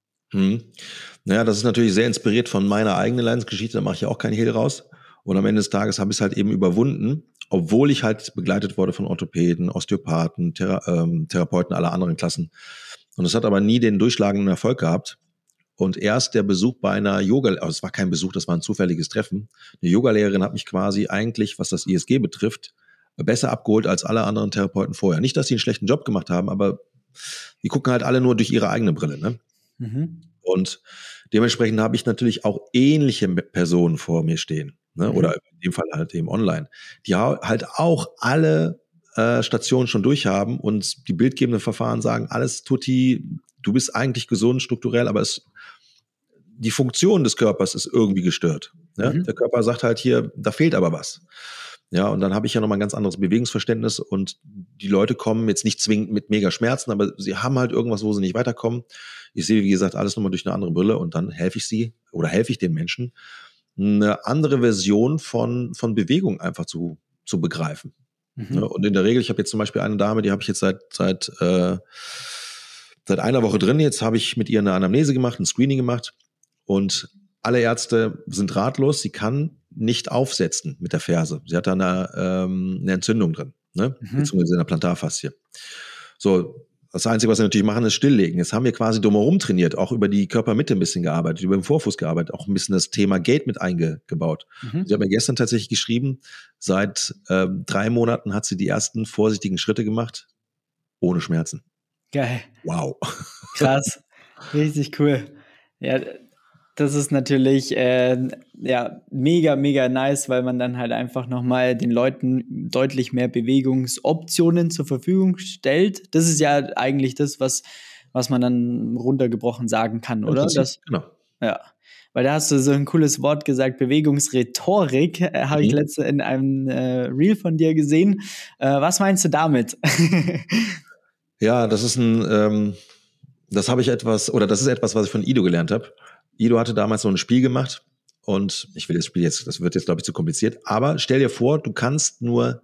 Naja, das ist natürlich sehr inspiriert von meiner eigenen Leidensgeschichte, da mache ich auch keinen Hehl raus. Und am Ende des Tages habe ich es halt eben überwunden, obwohl ich halt begleitet wurde von Orthopäden, Osteopathen, Therapeuten aller anderen Klassen. Und es hat aber nie den durchschlagenden Erfolg gehabt. Und erst der Besuch bei einer also es war kein Besuch, das war ein zufälliges Treffen. Eine Yogalehrerin hat mich quasi eigentlich, was das ISG betrifft, besser abgeholt als alle anderen Therapeuten vorher. Nicht, dass sie einen schlechten Job gemacht haben, aber die gucken halt alle nur durch ihre eigene Brille, ne? Und dementsprechend habe ich natürlich auch ähnliche Personen vor mir stehen, ne? Oder in dem Fall halt eben online, die halt auch alle Stationen schon durchhaben und die bildgebenden Verfahren sagen, alles tutti, du bist eigentlich gesund strukturell, aber die Funktion des Körpers ist irgendwie gestört. Ne? Der Körper sagt halt hier, da fehlt aber was. Ja, und dann habe ich ja nochmal ein ganz anderes Bewegungsverständnis und die Leute kommen jetzt nicht zwingend mit mega Schmerzen, aber sie haben halt irgendwas, wo sie nicht weiterkommen. Ich sehe, wie gesagt, alles nochmal durch eine andere Brille und dann helfe ich den Menschen, eine andere Version von Bewegung einfach zu begreifen. Ja, und in der Regel, ich habe jetzt zum Beispiel eine Dame, die habe ich jetzt seit einer Woche drin. Jetzt habe ich mit ihr eine Anamnese gemacht, ein Screening gemacht und alle Ärzte sind ratlos. Sie kann nicht aufsetzen mit der Ferse. Sie hat da eine Entzündung drin, ne? Beziehungsweise in der Plantarfaszie. So, Das Einzige, was wir natürlich machen, ist stilllegen. Jetzt haben wir quasi drumherum trainiert, auch über die Körpermitte ein bisschen gearbeitet, über den Vorfuß gearbeitet, auch ein bisschen das Thema Gate mit eingebaut. Sie hat mir gestern tatsächlich geschrieben, seit 3 Monaten hat sie die ersten vorsichtigen Schritte gemacht, ohne Schmerzen. Geil. Wow. Krass. Richtig cool. Ja, das ist natürlich mega, mega nice, weil man dann halt einfach nochmal den Leuten deutlich mehr Bewegungsoptionen zur Verfügung stellt. Das ist ja eigentlich das, was man dann runtergebrochen sagen kann, oder? Genau. Ja, weil da hast du so ein cooles Wort gesagt, Bewegungsrhetorik, habe ich letzte in einem Reel von dir gesehen. Was meinst du damit? Ja, das ist das ist etwas, was ich von Ido gelernt habe. Ido hatte damals so ein Spiel gemacht und das wird jetzt, glaube ich, zu kompliziert, aber stell dir vor, du hast nur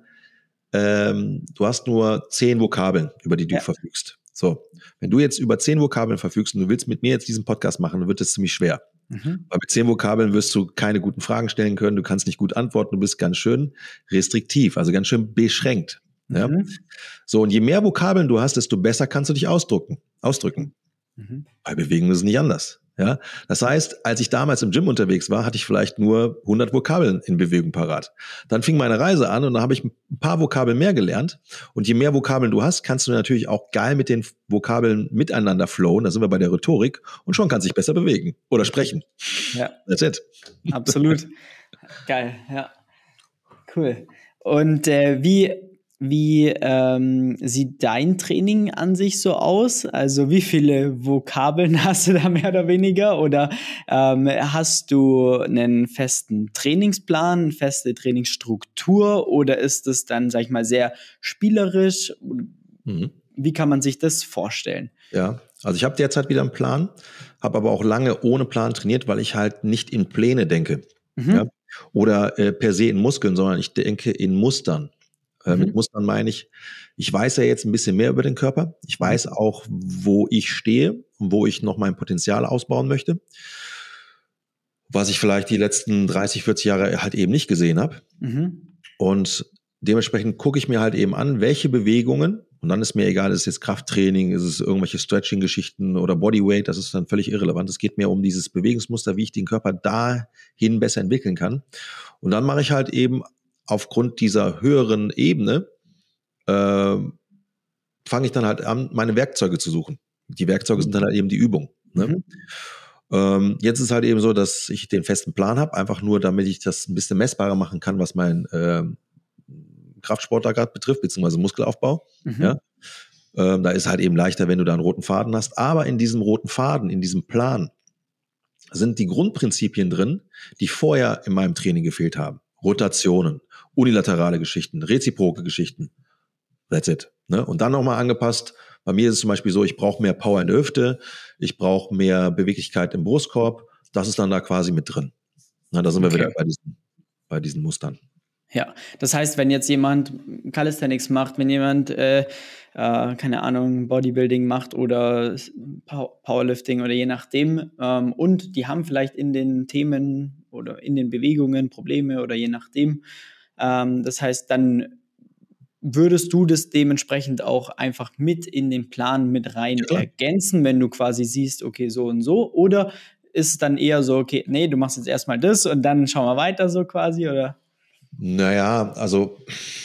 10 Vokabeln, über die du verfügst. So, wenn du jetzt über 10 Vokabeln verfügst und du willst mit mir jetzt diesen Podcast machen, dann wird das ziemlich schwer. Weil mit 10 Vokabeln wirst du keine guten Fragen stellen können, du kannst nicht gut antworten, du bist ganz schön restriktiv, also ganz schön beschränkt. Ja? So, und je mehr Vokabeln du hast, desto besser kannst du dich ausdrücken. Bei Bewegung ist es nicht anders. Ja, das heißt, als ich damals im Gym unterwegs war, hatte ich vielleicht nur 100 Vokabeln in Bewegung parat. Dann fing meine Reise an und dann habe ich ein paar Vokabeln mehr gelernt. Und je mehr Vokabeln du hast, kannst du natürlich auch geil mit den Vokabeln miteinander flowen. Da sind wir bei der Rhetorik und schon kannst du dich besser bewegen oder sprechen. Ja. That's it. Absolut. Geil, ja. Cool. Und wie sieht dein Training an sich so aus? Also wie viele Vokabeln hast du da mehr oder weniger? Oder hast du einen festen Trainingsplan, eine feste Trainingsstruktur? Oder ist es dann, sag ich mal, sehr spielerisch? Wie kann man sich das vorstellen? Ja, also ich habe derzeit wieder einen Plan, habe aber auch lange ohne Plan trainiert, weil ich halt nicht in Pläne denke. Ja? Oder per se in Muskeln, sondern ich denke in Mustern. Mit Mustern meine ich weiß ja jetzt ein bisschen mehr über den Körper. Ich weiß auch, wo ich stehe und wo ich noch mein Potenzial ausbauen möchte. Was ich vielleicht die letzten 30, 40 Jahre halt eben nicht gesehen habe. Und dementsprechend gucke ich mir halt eben an, welche Bewegungen, und dann ist mir egal, ist es jetzt Krafttraining, ist es irgendwelche Stretching-Geschichten oder Bodyweight, das ist dann völlig irrelevant. Es geht mir um dieses Bewegungsmuster, wie ich den Körper dahin besser entwickeln kann. Und dann mache ich halt eben aufgrund dieser höheren Ebene fange ich dann halt an, meine Werkzeuge zu suchen. Die Werkzeuge sind dann halt eben die Übung. Ne? Jetzt ist halt eben so, dass ich den festen Plan habe, einfach nur, damit ich das ein bisschen messbarer machen kann, was mein Kraftsport da gerade betrifft, beziehungsweise Muskelaufbau. Ja? Da ist halt eben leichter, wenn du da einen roten Faden hast. Aber in diesem roten Faden, in diesem Plan, sind die Grundprinzipien drin, die vorher in meinem Training gefehlt haben. Rotationen, unilaterale Geschichten, reziproke Geschichten. That's it. Ne? Und dann nochmal angepasst. Bei mir ist es zum Beispiel so, ich brauche mehr Power in der Hüfte, ich brauche mehr Beweglichkeit im Brustkorb. Das ist dann da quasi mit drin. Na, da sind wir wieder bei diesen Mustern. Ja, das heißt, wenn jetzt jemand Calisthenics macht, wenn jemand, keine Ahnung, Bodybuilding macht oder Powerlifting oder je nachdem, und die haben vielleicht in den Themen oder in den Bewegungen Probleme oder je nachdem, das heißt, dann würdest du das dementsprechend auch einfach mit in den Plan mit rein ergänzen, wenn du quasi siehst, okay, so und so, oder ist es dann eher so, okay, nee, du machst jetzt erstmal das und dann schauen wir weiter so quasi, oder? Naja, also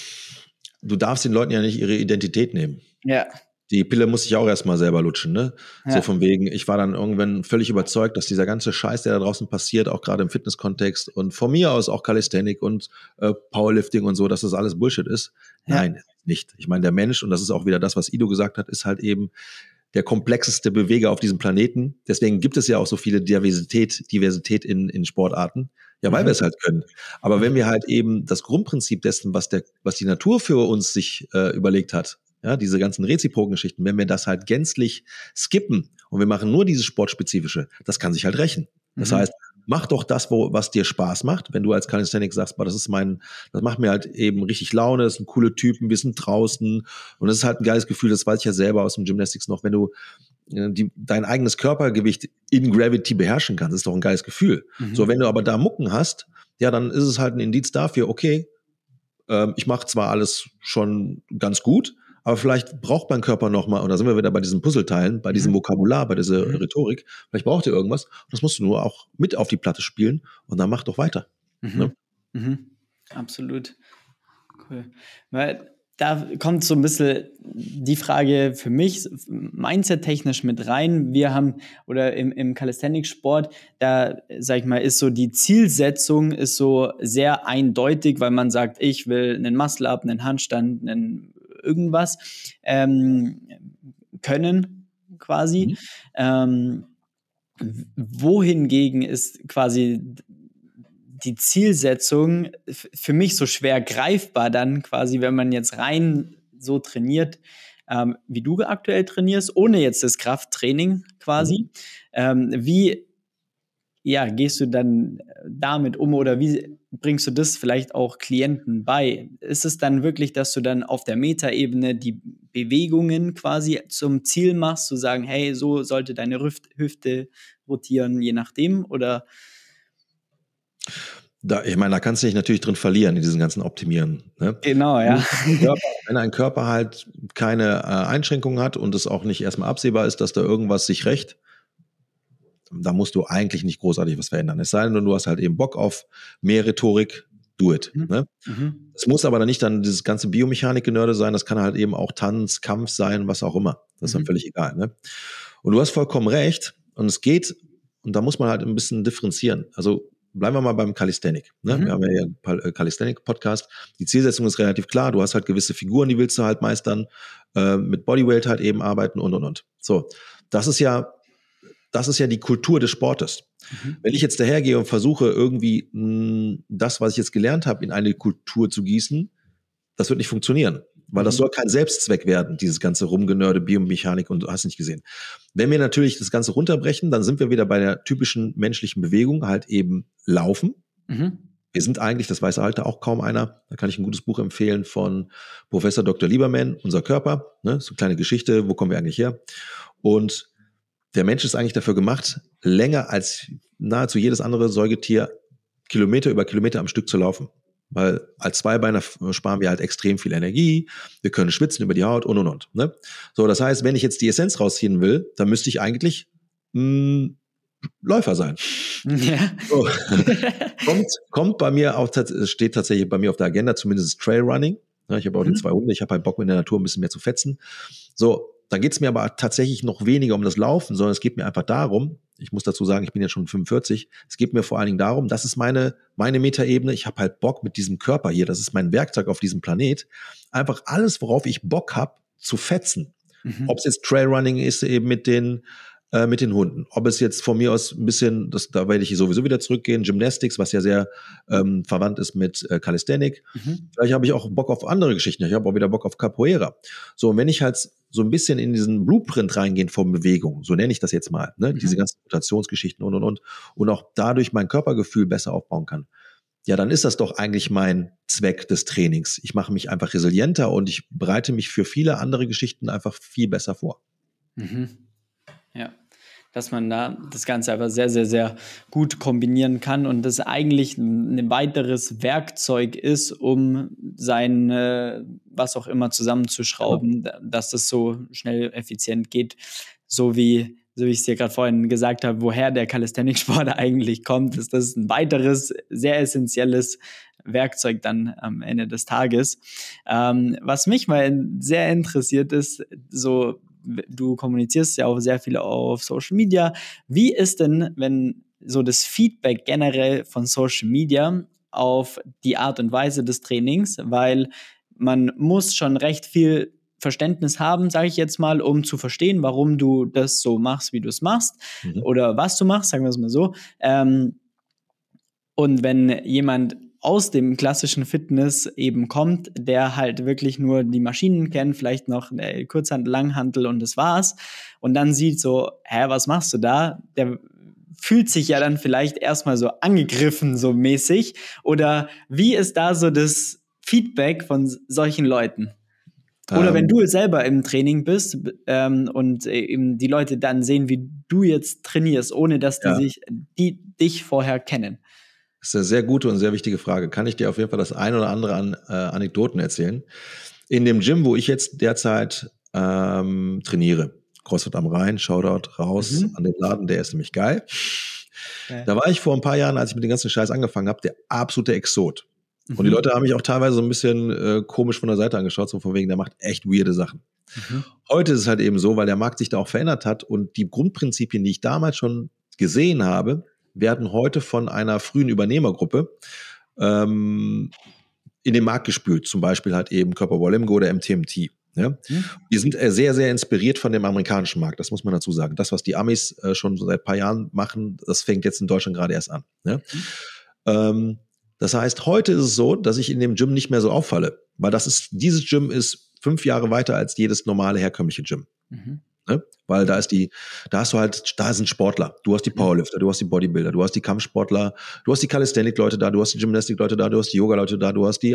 du darfst den Leuten ja nicht ihre Identität nehmen. Ja. Die Pille muss ich auch erstmal selber lutschen, ne? Ja. So von wegen, ich war dann irgendwann völlig überzeugt, dass dieser ganze Scheiß, der da draußen passiert, auch gerade im Fitnesskontext und von mir aus auch Calisthenics und Powerlifting und so, dass das alles Bullshit ist. Ja. Nein, nicht. Ich meine, der Mensch, und das ist auch wieder das, was Ido gesagt hat, ist halt eben der komplexeste Beweger auf diesem Planeten. Deswegen gibt es ja auch so viele Diversität in Sportarten. Ja, weil wir es halt können. Aber wenn wir halt eben das Grundprinzip dessen, was die Natur für uns sich überlegt hat, ja, diese ganzen reziproken Geschichten, wenn wir das halt gänzlich skippen und wir machen nur dieses Sportspezifische, das kann sich halt rächen. Das heißt, mach doch das, was dir Spaß macht. Wenn du als Calisthenics sagst, das macht mir halt eben richtig Laune, das sind coole Typen, wir sind draußen und das ist halt ein geiles Gefühl, das weiß ich ja selber aus dem Gymnastics noch, wenn du dein eigenes Körpergewicht in Gravity beherrschen kannst, ist doch ein geiles Gefühl. So, wenn du aber da Mucken hast, ja, dann ist es halt ein Indiz dafür, okay, ich mache zwar alles schon ganz gut, aber vielleicht braucht mein Körper nochmal, und da sind wir wieder bei diesen Puzzleteilen, bei diesem Vokabular, bei dieser Rhetorik, vielleicht braucht ihr irgendwas, und das musst du nur auch mit auf die Platte spielen, und dann mach doch weiter. Ne? Absolut. Cool. Weil da kommt so ein bisschen die Frage für mich, mindset-technisch mit rein. Wir haben, oder im Calisthenics-Sport, da, sag ich mal, ist so die Zielsetzung ist so sehr eindeutig, weil man sagt, ich will einen Muscle-Up, einen Handstand, einen irgendwas können quasi. Wohingegen ist quasi die Zielsetzung für mich so schwer greifbar dann quasi, wenn man jetzt rein so trainiert, wie du aktuell trainierst, ohne jetzt das Krafttraining quasi. Wie gehst du dann damit um oder wie bringst du das vielleicht auch Klienten bei? Ist es dann wirklich, dass du dann auf der Metaebene die Bewegungen quasi zum Ziel machst, zu sagen, hey, so sollte deine Hüfte rotieren, je nachdem, oder? Ich meine, da kannst du dich natürlich drin verlieren, in diesen ganzen Optimieren. Ne? Genau, ja. Wenn ein Körper halt keine Einschränkungen hat und es auch nicht erstmal absehbar ist, dass da irgendwas sich rächt, da musst du eigentlich nicht großartig was verändern. Es sei denn, du hast halt eben Bock auf mehr Rhetorik, do it. Ne? Es muss aber dann nicht dann dieses ganze Biomechanik-Genörde sein, das kann halt eben auch Tanz, Kampf sein, was auch immer. Das ist dann völlig egal. Ne? Und du hast vollkommen recht, und es geht, und da muss man halt ein bisschen differenzieren. Also bleiben wir mal beim Calisthenic. Ne? Wir haben ja hier einen Calisthenic-Podcast. Die Zielsetzung ist relativ klar. Du hast halt gewisse Figuren, die willst du halt meistern, mit Bodyweight halt eben arbeiten und. So, das ist ja die Kultur des Sportes. Wenn ich jetzt dahergehe und versuche, irgendwie das, was ich jetzt gelernt habe, in eine Kultur zu gießen, das wird nicht funktionieren. Weil das soll kein Selbstzweck werden, dieses ganze Rumgenörde, Biomechanik und du hast nicht gesehen. Wenn wir natürlich das Ganze runterbrechen, dann sind wir wieder bei der typischen menschlichen Bewegung, halt eben Laufen. Wir sind eigentlich, das weiß heute auch kaum einer, da kann ich ein gutes Buch empfehlen von Professor Dr. Lieberman, Unser Körper, ne? So eine kleine Geschichte, wo kommen wir eigentlich her? Und der Mensch ist eigentlich dafür gemacht, länger als nahezu jedes andere Säugetier Kilometer über Kilometer am Stück zu laufen. Weil als Zweibeiner sparen wir halt extrem viel Energie, wir können schwitzen über die Haut und. Ne? So, das heißt, wenn ich jetzt die Essenz rausziehen will, dann müsste ich eigentlich Läufer sein. Ja. So. kommt bei mir auch, steht tatsächlich bei mir auf der Agenda, zumindest Trailrunning. Ja, ich habe auch die 2 Hunde, ich habe halt Bock, in der Natur ein bisschen mehr zu fetzen. So, dann geht es mir aber tatsächlich noch weniger um das Laufen, sondern es geht mir einfach darum, ich muss dazu sagen, ich bin jetzt schon 45, es geht mir vor allen Dingen darum, das ist meine Metaebene, ich habe halt Bock mit diesem Körper hier, das ist mein Werkzeug auf diesem Planet, einfach alles, worauf ich Bock habe, zu fetzen. Ob es jetzt Trailrunning ist, eben mit den Hunden. Ob es jetzt von mir aus ein bisschen, da werde ich sowieso wieder zurückgehen, Gymnastics, was ja sehr verwandt ist mit Calisthenic. Vielleicht habe ich auch Bock auf andere Geschichten. Ich habe auch wieder Bock auf Capoeira. So, und wenn ich halt so ein bisschen in diesen Blueprint reingehen von Bewegung, so nenne ich das jetzt mal, ne? Diese ganzen Rotationsgeschichten und auch dadurch mein Körpergefühl besser aufbauen kann, ja, dann ist das doch eigentlich mein Zweck des Trainings. Ich mache mich einfach resilienter und ich bereite mich für viele andere Geschichten einfach viel besser vor. Ja, dass man da das Ganze einfach sehr, sehr, sehr gut kombinieren kann und das eigentlich ein weiteres Werkzeug ist, um sein was auch immer zusammenzuschrauben, dass das so schnell effizient geht, so wie ich es dir gerade vorhin gesagt habe, woher der Calisthenics-Sport eigentlich kommt, ist das ein weiteres, sehr essentielles Werkzeug dann am Ende des Tages. Was mich mal sehr interessiert ist, so du kommunizierst ja auch sehr viel auf Social Media. Wie ist denn, wenn so das Feedback generell von Social Media auf die Art und Weise des Trainings? Weil man muss schon recht viel Verständnis haben, sage ich jetzt mal, um zu verstehen, warum du das so machst, wie du es machst oder was du machst, sagen wir es mal so. Und wenn jemand aus dem klassischen Fitness eben kommt, der halt wirklich nur die Maschinen kennt, vielleicht noch Kurzhantel, Langhantel und das war's, und dann sieht so, was machst du da? Der fühlt sich ja dann vielleicht erstmal so angegriffen, so mäßig. Oder wie ist da so das Feedback von solchen Leuten? Oder wenn du selber im Training bist und eben die Leute dann sehen, wie du jetzt trainierst, ohne dass die dich vorher kennen. Das ist eine sehr gute und sehr wichtige Frage. Kann ich dir auf jeden Fall das ein oder andere an Anekdoten erzählen. In dem Gym, wo ich jetzt derzeit trainiere, CrossFit am Rhein, Shoutout raus an den Laden, der ist nämlich geil. Da war ich vor ein paar Jahren, als ich mit dem ganzen Scheiß angefangen habe, der absolute Exot. Und die Leute haben mich auch teilweise so ein bisschen komisch von der Seite angeschaut, so von wegen, der macht echt weirde Sachen. Heute ist es halt eben so, weil der Markt sich da auch verändert hat und die Grundprinzipien, die ich damals schon gesehen habe, werden heute von einer frühen Übernehmergruppe in den Markt gespült. Zum Beispiel halt eben Körperbau Lemgo oder MTMT. Ja? Die sind sehr, sehr inspiriert von dem amerikanischen Markt, das muss man dazu sagen. Das, was die Amis schon seit ein paar Jahren machen, das fängt jetzt in Deutschland gerade erst an. Ja? Das heißt, heute ist es so, dass ich in dem Gym nicht mehr so auffalle, weil dieses Gym ist 5 Jahre weiter als jedes normale herkömmliche Gym. Ne? Weil da sind Sportler, du hast die Powerlifter, du hast die Bodybuilder, du hast die Kampfsportler, du hast die Calisthenic-Leute da, du hast die Gymnastik-Leute da, du hast die Yoga-Leute da, du hast die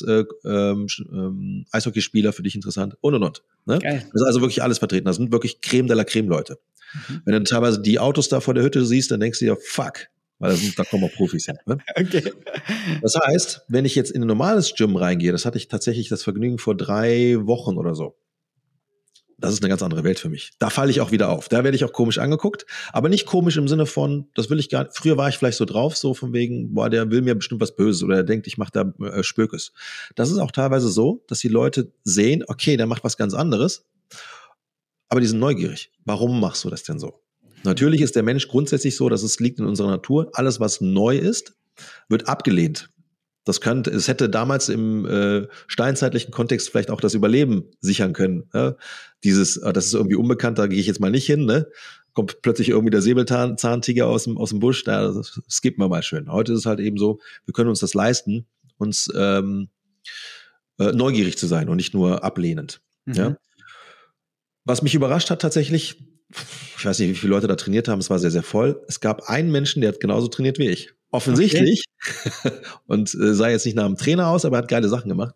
Eishockeyspieler, für dich interessant und. Ne? Das ist also wirklich alles vertreten, das sind wirklich Creme de la Creme-Leute. Wenn du teilweise die Autos da vor der Hütte siehst, dann denkst du dir, fuck, weil da kommen auch Profis hin. Ne? Okay. Das heißt, wenn ich jetzt in ein normales Gym reingehe, das hatte ich tatsächlich das Vergnügen vor 3 Wochen oder so. Das ist eine ganz andere Welt für mich. Da falle ich auch wieder auf. Da werde ich auch komisch angeguckt, aber nicht komisch im Sinne von, das will ich gar nicht. Früher war ich vielleicht so drauf, so von wegen, boah, der will mir bestimmt was Böses oder der denkt, ich mache da Spökes. Das ist auch teilweise so, dass die Leute sehen, okay, der macht was ganz anderes, aber die sind neugierig. Warum machst du das denn so? Natürlich ist der Mensch grundsätzlich so, dass es liegt in unserer Natur. Alles, was neu ist, wird abgelehnt. Es hätte damals im steinzeitlichen Kontext vielleicht auch das Überleben sichern können. Ja? Das ist irgendwie unbekannt, da gehe ich jetzt mal nicht hin. Ne? Kommt plötzlich irgendwie der Säbelzahntiger aus dem Busch, das skippen wir mal schön. Heute ist es halt eben so, wir können uns das leisten, uns neugierig zu sein und nicht nur ablehnend. Ja? Was mich überrascht hat tatsächlich, ich weiß nicht, wie viele Leute da trainiert haben, es war sehr, sehr voll. Es gab einen Menschen, der hat genauso trainiert wie ich. Offensichtlich. Okay. Und sah jetzt nicht nach einem Trainer aus, aber hat geile Sachen gemacht.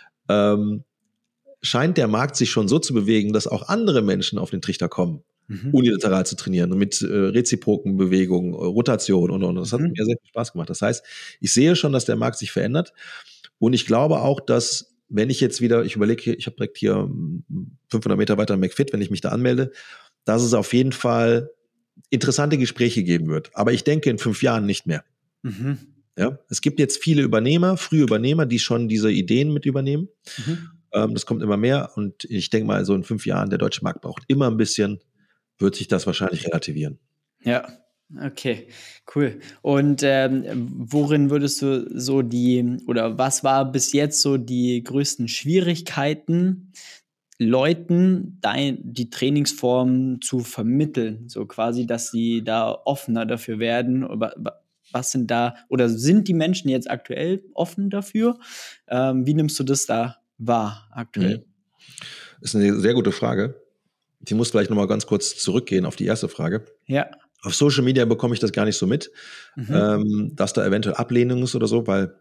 Scheint der Markt sich schon so zu bewegen, dass auch andere Menschen auf den Trichter kommen, unilateral zu trainieren, mit reziproken Bewegungen, Rotation und. Das hat mir sehr viel Spaß gemacht. Das heißt, ich sehe schon, dass der Markt sich verändert. Und ich glaube auch, dass wenn ich jetzt wieder, ich überlege, ich habe direkt hier 500 Meter weiter McFit, wenn ich mich da anmelde, dass es auf jeden Fall interessante Gespräche geben wird. Aber ich denke in 5 Jahren nicht mehr. Ja, es gibt jetzt viele frühe Übernehmer, die schon diese Ideen mit übernehmen. Das kommt immer mehr und ich denke mal, so in 5 Jahren, der deutsche Markt braucht immer ein bisschen, wird sich das wahrscheinlich relativieren. Ja, okay, cool. Und worin würdest du was war bis jetzt so die größten Schwierigkeiten, Leuten die Trainingsform zu vermitteln, so quasi, dass sie da offener dafür werden? Was sind sind die Menschen jetzt aktuell offen dafür? Wie nimmst du das da wahr aktuell? Das ist eine sehr gute Frage. Ich muss vielleicht nochmal ganz kurz zurückgehen auf die erste Frage. Ja. Auf Social Media bekomme ich das gar nicht so mit, dass da eventuell Ablehnung ist oder so, weil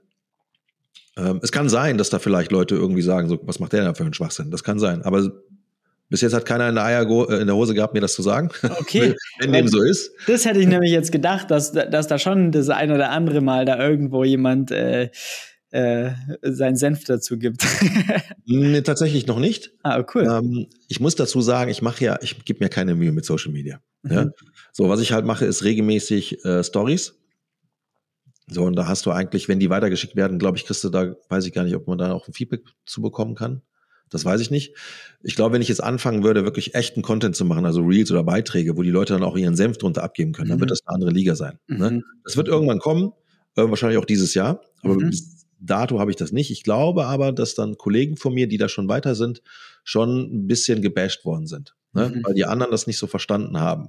es kann sein, dass da vielleicht Leute irgendwie sagen, so, was macht der denn für einen Schwachsinn? Das kann sein, aber bis jetzt hat keiner in der Hose gehabt, mir das zu sagen. Okay. Wenn dem so ist. Das hätte ich nämlich jetzt gedacht, dass da schon das ein oder andere Mal da irgendwo jemand seinen Senf dazu gibt. Nee, tatsächlich noch nicht. Cool. Ich muss dazu sagen, ich gebe mir keine Mühe mit Social Media. Ja? So, was ich halt mache, ist regelmäßig Stories. So, und da hast du eigentlich, wenn die weitergeschickt werden, glaube ich, kriegst du da, weiß ich gar nicht, ob man da auch ein Feedback zu bekommen kann. Das weiß ich nicht. Ich glaube, wenn ich jetzt anfangen würde, wirklich echten Content zu machen, also Reels oder Beiträge, wo die Leute dann auch ihren Senf drunter abgeben können, dann wird das eine andere Liga sein. Ne? Das wird irgendwann kommen, wahrscheinlich auch dieses Jahr, aber bis dato habe ich das nicht. Ich glaube aber, dass dann Kollegen von mir, die da schon weiter sind, schon ein bisschen gebasht worden sind, ne? Weil die anderen das nicht so verstanden haben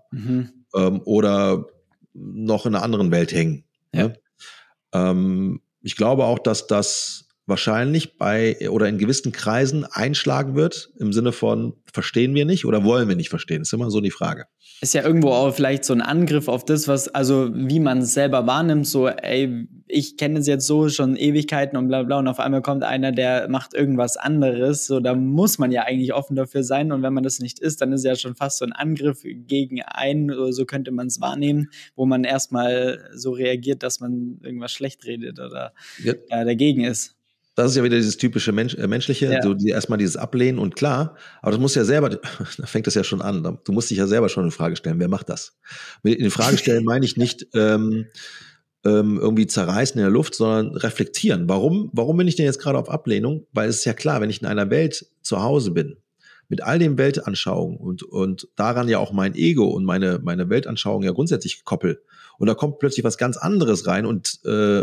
oder noch in einer anderen Welt hängen. Ja. Ne? Ich glaube auch, dass das wahrscheinlich in gewissen Kreisen einschlagen wird, im Sinne von, verstehen wir nicht oder wollen wir nicht verstehen? Das ist immer so die Frage. Ist ja irgendwo auch vielleicht so ein Angriff auf das, wie man es selber wahrnimmt, so, ey, ich kenne es jetzt so schon Ewigkeiten und bla bla und auf einmal kommt einer, der macht irgendwas anderes, so, da muss man ja eigentlich offen dafür sein und wenn man das nicht ist, dann ist ja schon fast so ein Angriff gegen einen, oder so könnte man es wahrnehmen, wo man erstmal so reagiert, dass man irgendwas schlecht redet oder dagegen ist. Das ist ja wieder dieses typische Menschliche, so erstmal dieses Ablehnen und klar, aber das muss ja selber, da fängt das ja schon an, du musst dich ja selber schon in Frage stellen, wer macht das? In Frage stellen meine ich nicht irgendwie zerreißen in der Luft, sondern reflektieren. Warum bin ich denn jetzt gerade auf Ablehnung? Weil es ist ja klar, wenn ich in einer Welt zu Hause bin, mit all den Weltanschauungen und daran ja auch mein Ego und meine Weltanschauung ja grundsätzlich koppel und da kommt plötzlich was ganz anderes rein und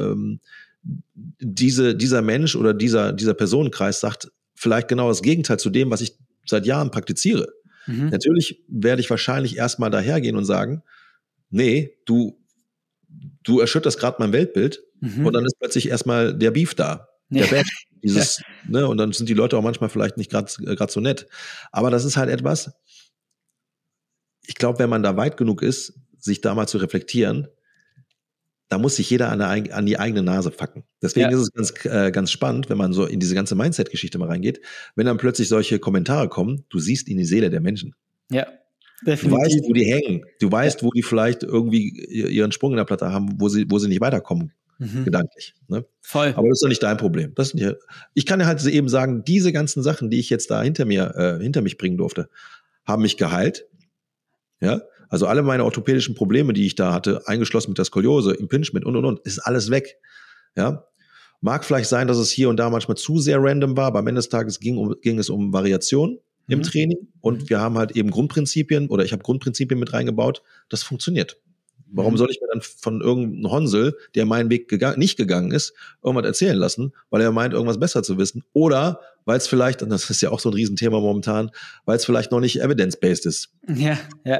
dieser Mensch oder dieser Personenkreis sagt vielleicht genau das Gegenteil zu dem, was ich seit Jahren praktiziere. Natürlich werde ich wahrscheinlich erstmal dahergehen und sagen, nee, du erschütterst gerade mein Weltbild und dann ist plötzlich erstmal der Beef da, der Bad, ne, und dann sind die Leute auch manchmal vielleicht nicht gerade so nett. Aber das ist halt etwas, ich glaube, wenn man da weit genug ist, sich da mal zu reflektieren, da muss sich jeder an die eigene Nase facken. Deswegen ist es ganz spannend, wenn man so in diese ganze Mindset-Geschichte mal reingeht, wenn dann plötzlich solche Kommentare kommen, du siehst in die Seele der Menschen. Ja, definitiv. Du weißt, wo die hängen. Du weißt, wo die vielleicht irgendwie ihren Sprung in der Platte haben, wo sie nicht weiterkommen, gedanklich. Ne? Voll. Aber das ist doch nicht dein Problem. Ich kann ja halt eben sagen, diese ganzen Sachen, die ich jetzt da hinter mich bringen durfte, haben mich geheilt. Ja, also alle meine orthopädischen Probleme, die ich da hatte, eingeschlossen mit der Skoliose, Impingement und, ist alles weg. Ja, mag vielleicht sein, dass es hier und da manchmal zu sehr random war, aber am Ende des Tages ging es um Variation im Training und wir haben halt eben Grundprinzipien oder ich habe Grundprinzipien mit reingebaut, das funktioniert. Warum soll ich mir dann von irgendeinem Honsel, der meinen Weg nicht gegangen ist, irgendwas erzählen lassen, weil er meint, irgendwas besser zu wissen? Oder weil es vielleicht, und das ist ja auch so ein Riesenthema momentan, weil es vielleicht noch nicht evidence-based ist. Ja.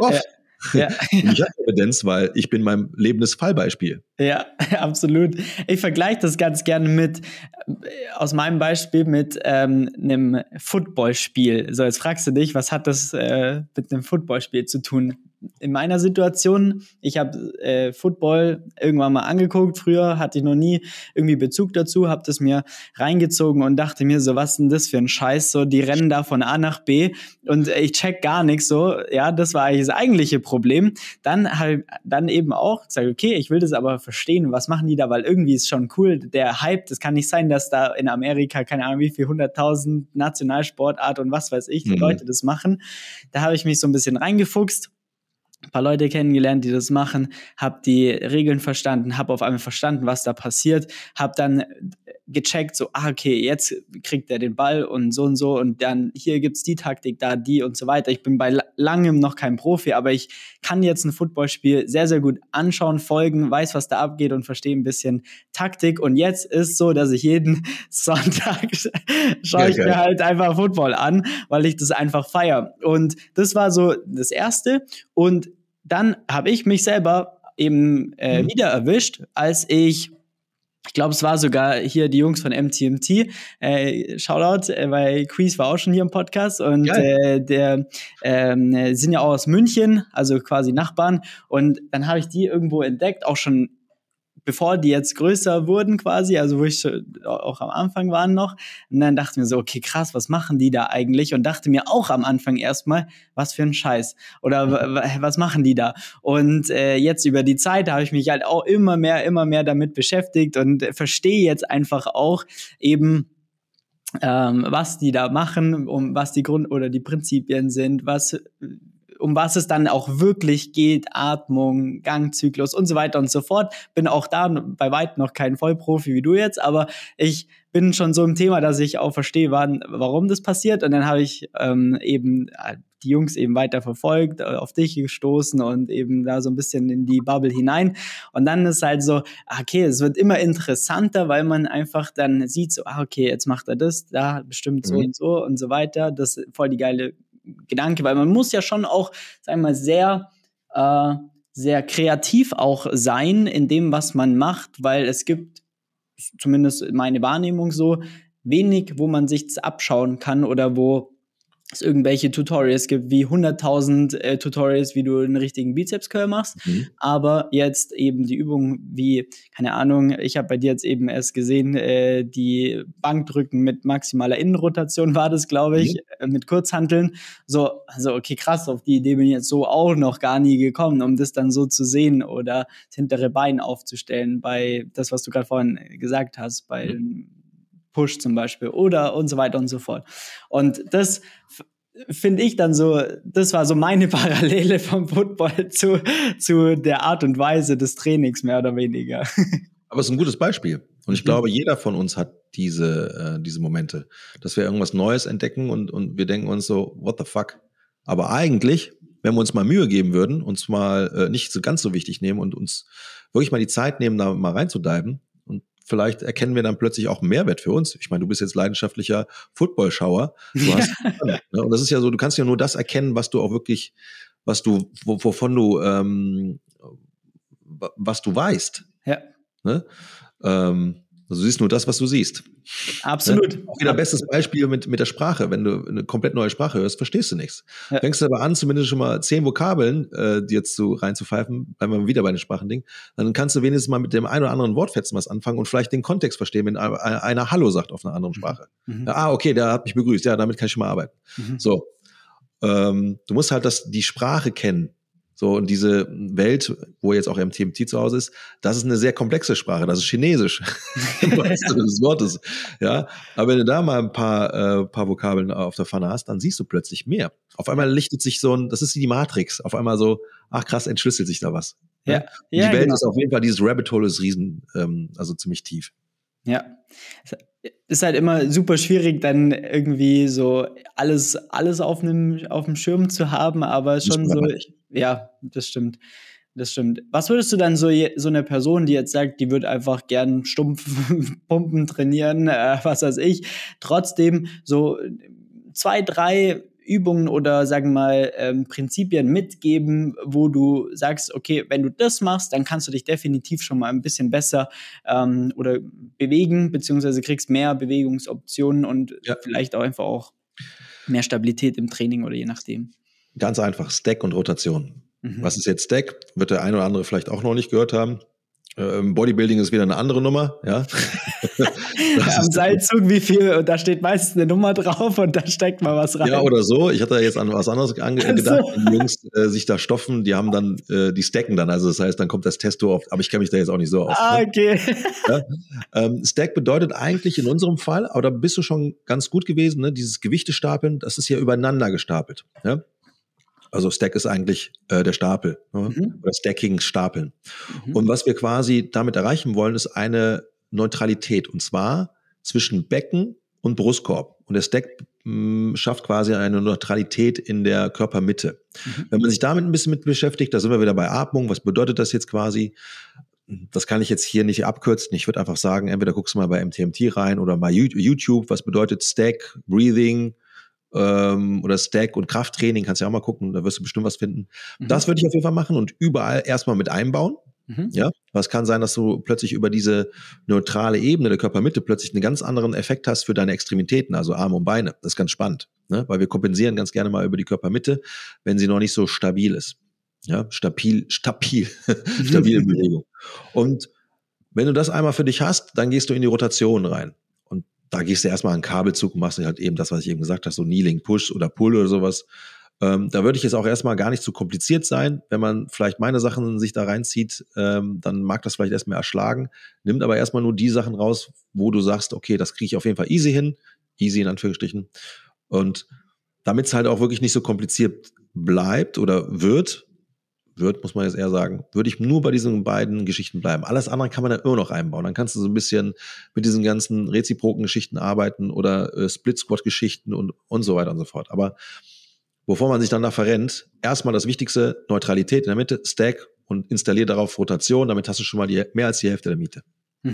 Und ich habe Evidenz, weil ich bin mein lebendes Fallbeispiel. Ja, absolut. Ich vergleiche das ganz gerne aus meinem Beispiel mit einem Footballspiel. So, jetzt fragst du dich, was hat das mit einem Footballspiel zu tun? In meiner Situation, ich habe Football irgendwann mal angeguckt, früher hatte ich noch nie irgendwie Bezug dazu, habe das mir reingezogen und dachte mir so, was ist denn das für ein Scheiß, so, die rennen da von A nach B und ich check gar nichts, so, ja, das war eigentlich das eigentliche Problem. Dann eben auch gesagt, okay, ich will das aber verstehen, was machen die da, weil irgendwie ist schon cool, der Hype, das kann nicht sein, dass da in Amerika, keine Ahnung wie viel, 100.000 Nationalsportart und was weiß ich, die Leute das machen. Da habe ich mich so ein bisschen reingefuchst, ein paar Leute kennengelernt, die das machen, habe die Regeln verstanden, habe auf einmal verstanden, was da passiert, habe dann gecheckt, so, okay, jetzt kriegt er den Ball und so dann hier gibt's die Taktik, da die und so weiter. Ich bin bei langem noch kein Profi, aber ich kann jetzt ein Footballspiel sehr, sehr gut anschauen, folgen, weiß, was da abgeht und verstehe ein bisschen Taktik und jetzt ist so, dass ich jeden Sonntag schaue ich mir halt einfach Football an, weil ich das einfach feiere. Und das war so das Erste und dann habe ich mich selber eben wieder erwischt, als ich glaube, es war sogar hier die Jungs von MTMT, Shoutout, weil Quiz war auch schon hier im Podcast und der sind ja auch aus München, also quasi Nachbarn und dann habe ich die irgendwo entdeckt, auch schon bevor die jetzt größer wurden quasi, also wo ich auch am Anfang waren noch. Und dann dachte ich mir so, okay, krass, was machen die da eigentlich? Und dachte mir auch am Anfang erstmal, was für ein Scheiß. Oder was machen die da? Und jetzt über die Zeit habe ich mich halt auch immer mehr damit beschäftigt und verstehe jetzt einfach auch eben, was die da machen, was die oder die Prinzipien sind, um was es dann auch wirklich geht, Atmung, Gangzyklus und so weiter und so fort. Bin auch da bei weitem noch kein Vollprofi wie du jetzt, aber ich bin schon so im Thema, dass ich auch verstehe, warum das passiert. Und dann habe ich eben die Jungs eben weiter verfolgt, auf dich gestoßen und eben da so ein bisschen in die Bubble hinein. Und dann ist halt so, okay, es wird immer interessanter, weil man einfach dann sieht, so, okay, jetzt macht er das, da bestimmt so und so weiter. Das ist voll die geile Gedanke, weil man muss ja schon auch, sagen wir mal, sehr, sehr kreativ auch sein in dem, was man macht, weil es gibt, zumindest meine Wahrnehmung so, wenig, wo man sich's abschauen kann oder wo es irgendwelche Tutorials gibt, wie 100.000 Tutorials, wie du einen richtigen Bizeps-Curl machst, aber jetzt eben die Übungen wie, keine Ahnung, ich habe bei dir jetzt eben erst gesehen, die Bankdrücken mit maximaler Innenrotation war das, glaube ich, mit Kurzhanteln, so, also okay, krass, auf die Idee bin ich jetzt so auch noch gar nie gekommen, um das dann so zu sehen oder das hintere Bein aufzustellen bei das, was du gerade vorhin gesagt hast, bei Push zum Beispiel oder und so weiter und so fort. Und das finde ich dann so, das war so meine Parallele vom Football zu der Art und Weise des Trainings, mehr oder weniger. Aber es ist ein gutes Beispiel. Und ich glaube, jeder von uns hat diese Momente, dass wir irgendwas Neues entdecken und wir denken uns so, what the fuck? Aber eigentlich, wenn wir uns mal Mühe geben würden, uns mal nicht so ganz so wichtig nehmen und uns wirklich mal die Zeit nehmen, da mal reinzudiven, und vielleicht erkennen wir dann plötzlich auch einen Mehrwert für uns. Ich meine, du bist jetzt leidenschaftlicher Footballschauer. Ne? Und das ist ja so, du kannst ja nur das erkennen, was du auch wirklich, wovon du, was du weißt. Ja. Ne? Also du siehst nur das, was du siehst. Absolut. Ne? Auch wieder bestes Beispiel mit der Sprache. Wenn du eine komplett neue Sprache hörst, verstehst du nichts. Ja. Fängst du aber an, zumindest schon mal 10 Vokabeln dir jetzt reinzupfeifen, bleiben wir wieder bei den Sprachending, dann kannst du wenigstens mal mit dem einen oder anderen Wortfetzen was anfangen und vielleicht den Kontext verstehen, wenn einer Hallo sagt auf einer anderen Sprache. Mhm. Ja, okay, der hat mich begrüßt. Ja, damit kann ich schon mal arbeiten. Mhm. So, du musst halt die Sprache kennen. So, und diese Welt, wo jetzt auch MTMT zu Hause ist, das ist eine sehr komplexe Sprache, das ist Chinesisch, im wahrsten Sinne des Wortes. Ja, aber wenn du da mal ein paar Vokabeln auf der Pfanne hast, dann siehst du plötzlich mehr. Auf einmal lichtet sich das ist wie die Matrix, auf einmal so, ach krass, entschlüsselt sich da was. Ja. Und die Welt ist auf jeden Fall, dieses Rabbit Hole ist riesen, also ziemlich tief. Ja. Ist halt immer super schwierig, dann irgendwie so alles auf dem Schirm zu haben, aber schon so, ja, das stimmt. Was würdest du dann so eine Person, die jetzt sagt, die würde einfach gern stumpf pumpen, trainieren, was weiß ich, trotzdem so 2, 3 Übungen oder sagen wir mal Prinzipien mitgeben, wo du sagst, okay, wenn du das machst, dann kannst du dich definitiv schon mal ein bisschen besser oder bewegen, beziehungsweise kriegst mehr Bewegungsoptionen und vielleicht auch einfach auch mehr Stabilität im Training oder je nachdem. Ganz einfach, Stack und Rotation. Was ist jetzt Stack? Wird der ein oder andere vielleicht auch noch nicht gehört haben. Bodybuilding ist wieder eine andere Nummer, ja. Am Seilzug, wie viel, und da steht meistens eine Nummer drauf und da steckt mal was rein. Ja, oder so. Ich hatte jetzt an was anderes gedacht. Wenn die Jungs sich da stoffen, die haben dann, die stacken dann. Also das heißt, dann kommt das Testo auf, aber ich kenne mich da jetzt auch nicht so aus. Okay. Ja? Stack bedeutet eigentlich in unserem Fall, aber da bist du schon ganz gut gewesen, ne? Dieses Gewichtestapeln, das ist ja übereinander gestapelt. Ja? Also Stack ist eigentlich der Stapel, oder Stacking, Stapeln. Und was wir quasi damit erreichen wollen, ist eine Neutralität, und zwar zwischen Becken und Brustkorb. Und der Stack schafft quasi eine Neutralität in der Körpermitte. Wenn man sich damit ein bisschen mit beschäftigt, da sind wir wieder bei Atmung. Was bedeutet das jetzt quasi? Das kann ich jetzt hier nicht abkürzen. Ich würde einfach sagen, entweder guckst du mal bei MTMT rein oder bei YouTube. Was bedeutet Stack, Breathing, oder Stack und Krafttraining, kannst du ja auch mal gucken, da wirst du bestimmt was finden. Das würde ich auf jeden Fall machen und überall erstmal mit einbauen. Ja, was kann sein, dass du plötzlich über diese neutrale Ebene der Körpermitte plötzlich einen ganz anderen Effekt hast für deine Extremitäten, also Arme und Beine. Das ist ganz spannend, ne? Weil wir kompensieren ganz gerne mal über die Körpermitte, wenn sie noch nicht so stabil ist. Ja, stabile Bewegung. Und wenn du das einmal für dich hast, dann gehst du in die Rotation rein. Da gehst du erstmal einen Kabelzug und machst halt eben das, was ich eben gesagt habe, so Kneeling, Push oder Pull oder sowas. Da würde ich jetzt auch erstmal gar nicht zu kompliziert sein. Wenn man vielleicht meine Sachen sich da reinzieht, dann mag das vielleicht erstmal erschlagen. Nimmt aber erstmal nur die Sachen raus, wo du sagst, okay, das kriege ich auf jeden Fall easy hin. Easy in Anführungsstrichen. Und damit es halt auch wirklich nicht so kompliziert bleibt oder wird, muss man jetzt eher sagen, würde ich nur bei diesen beiden Geschichten bleiben. Alles andere kann man dann immer noch einbauen. Dann kannst du so ein bisschen mit diesen ganzen reziproken Geschichten arbeiten oder Split-Squat-Geschichten und so weiter und so fort. Aber bevor man sich dann da verrennt, erstmal das Wichtigste, Neutralität in der Mitte, Stack und installier darauf Rotation. Damit hast du schon mal mehr als die Hälfte der Miete.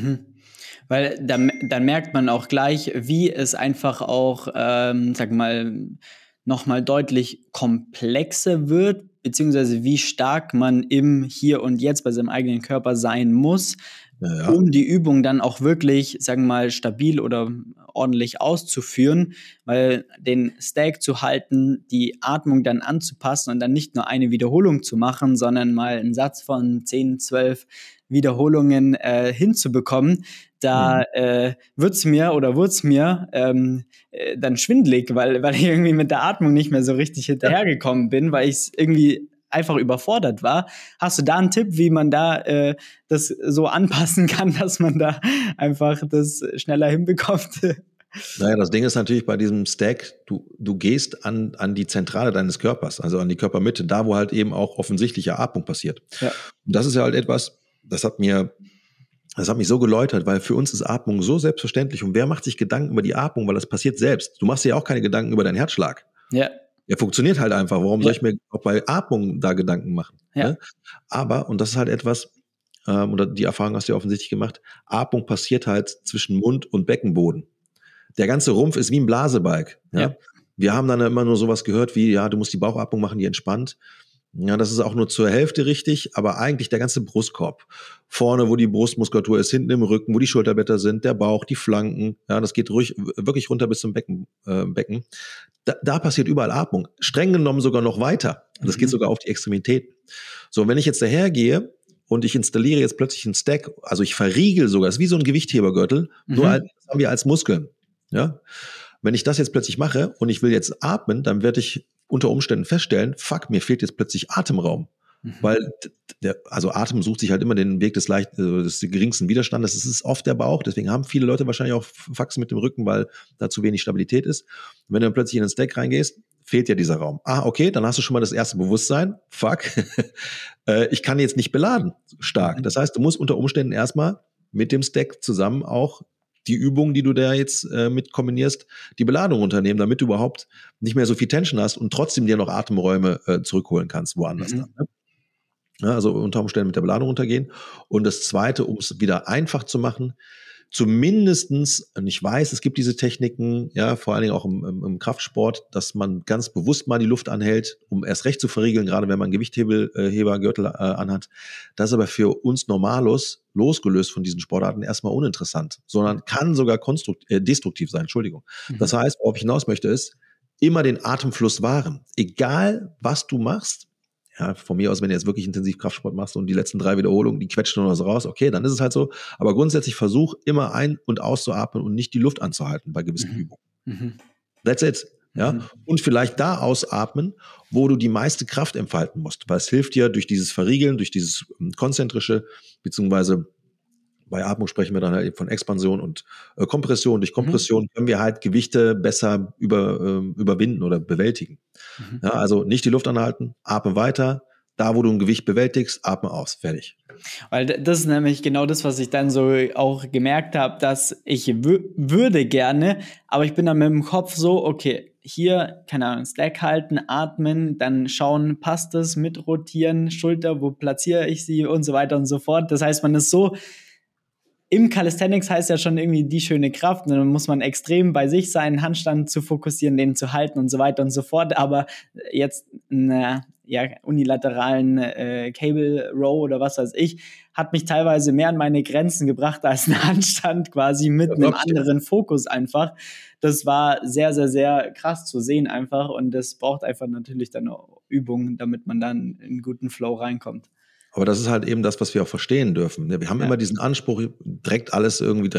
Weil dann merkt man auch gleich, wie es einfach auch, sag mal, nochmal deutlich komplexer wird, beziehungsweise wie stark man im Hier und Jetzt bei seinem eigenen Körper sein muss, um die Übung dann auch wirklich, sagen wir mal, stabil oder ordentlich auszuführen, weil den Stack zu halten, die Atmung dann anzupassen und dann nicht nur eine Wiederholung zu machen, sondern mal einen Satz von 10, 12 Wiederholungen hinzubekommen, da wird's mir dann schwindelig, weil ich irgendwie mit der Atmung nicht mehr so richtig hinterhergekommen bin, weil ich es irgendwie einfach überfordert war. Hast du da einen Tipp, wie man da das so anpassen kann, dass man da einfach das schneller hinbekommt? Naja, das Ding ist natürlich bei diesem Stack, du gehst an die Zentrale deines Körpers, also an die Körpermitte, da wo halt eben auch offensichtliche Atmung passiert. Ja. Und das ist ja halt etwas, das hat mich so geläutert, weil für uns ist Atmung so selbstverständlich. Und wer macht sich Gedanken über die Atmung, weil das passiert selbst. Du machst dir ja auch keine Gedanken über deinen Herzschlag. Ja. Der funktioniert halt einfach. Warum soll ich mir auch bei Atmung da Gedanken machen? Ja. Ne? Aber, und das ist halt etwas, oder die Erfahrung hast du ja offensichtlich gemacht, Atmung passiert halt zwischen Mund und Beckenboden. Der ganze Rumpf ist wie ein Blasebalg. Ja? Wir haben dann immer nur sowas gehört wie, ja, du musst die Bauchatmung machen, die entspannt. Ja, das ist auch nur zur Hälfte richtig, aber eigentlich der ganze Brustkorb. Vorne, wo die Brustmuskulatur ist, hinten im Rücken, wo die Schulterblätter sind, der Bauch, die Flanken. Ja, das geht ruhig, wirklich runter bis zum Becken. Da passiert überall Atmung. Streng genommen sogar noch weiter. Das geht sogar auf die Extremitäten. So, wenn ich jetzt dahergehe und ich installiere jetzt plötzlich einen Stack, also ich verriegel sogar, das ist wie so ein Gewichthebergürtel, nur das haben wir als Muskeln. Ja, wenn ich das jetzt plötzlich mache und ich will jetzt atmen, dann werde ich unter Umständen feststellen, fuck, mir fehlt jetzt plötzlich Atemraum. Weil also Atem sucht sich halt immer den Weg des geringsten Widerstandes. Das ist oft der Bauch, deswegen haben viele Leute wahrscheinlich auch Faxen mit dem Rücken, weil da zu wenig Stabilität ist. Und wenn du dann plötzlich in den Stack reingehst, fehlt ja dieser Raum. Okay, dann hast du schon mal das erste Bewusstsein, fuck, ich kann jetzt nicht beladen stark. Das heißt, du musst unter Umständen erstmal mit dem Stack zusammen auch die Übungen, die du da jetzt mit kombinierst, die Beladung unternehmen, damit du überhaupt nicht mehr so viel Tension hast und trotzdem dir noch Atemräume zurückholen kannst, woanders dann. Ne? Ja, also unter Umständen mit der Beladung untergehen. Und das Zweite, um es wieder einfach zu machen, zumindestens, und ich weiß, es gibt diese Techniken, ja, vor allen Dingen auch im Kraftsport, dass man ganz bewusst mal die Luft anhält, um erst recht zu verriegeln, gerade wenn man Gewichthebergürtel anhat. Das ist aber für uns Normalos, losgelöst von diesen Sportarten, erstmal uninteressant, sondern kann sogar destruktiv sein, Entschuldigung. Das heißt, worauf ich hinaus möchte, ist, immer den Atemfluss wahren. Egal, was du machst, ja, von mir aus, wenn du jetzt wirklich intensiv Kraftsport machst und die letzten 3 Wiederholungen, die quetscht nur noch so raus, okay, dann ist es halt so. Aber grundsätzlich versuch immer ein- und auszuatmen und nicht die Luft anzuhalten bei gewissen Übungen. That's it. Ja? Und vielleicht da ausatmen, wo du die meiste Kraft entfalten musst. Weil es hilft dir durch dieses Verriegeln, durch dieses konzentrische, beziehungsweise bei Atmung sprechen wir dann halt eben von Expansion und Kompression. Durch Kompression können wir halt Gewichte besser überwinden oder bewältigen. Ja, also nicht die Luft anhalten, atme weiter. Da, wo du ein Gewicht bewältigst, atme aus. Fertig. Weil das ist nämlich genau das, was ich dann so auch gemerkt habe, dass ich würde gerne, aber ich bin dann mit dem Kopf so, okay, hier, keine Ahnung, Stack halten, atmen, dann schauen, passt das, mit rotieren, Schulter, wo platziere ich sie und so weiter und so fort. Das heißt, man ist so, im Calisthenics heißt ja schon irgendwie die schöne Kraft, und dann muss man extrem bei sich sein, Handstand zu fokussieren, den zu halten und so weiter und so fort, aber jetzt unilateralen Cable Row oder was weiß ich, hat mich teilweise mehr an meine Grenzen gebracht als ein Handstand quasi mit einem anderen Fokus einfach. Das war sehr, sehr, sehr krass zu sehen einfach, und das braucht einfach natürlich dann Übungen, damit man dann in einen guten Flow reinkommt. Aber das ist halt eben das, was wir auch verstehen dürfen. Wir haben immer diesen Anspruch, direkt alles irgendwie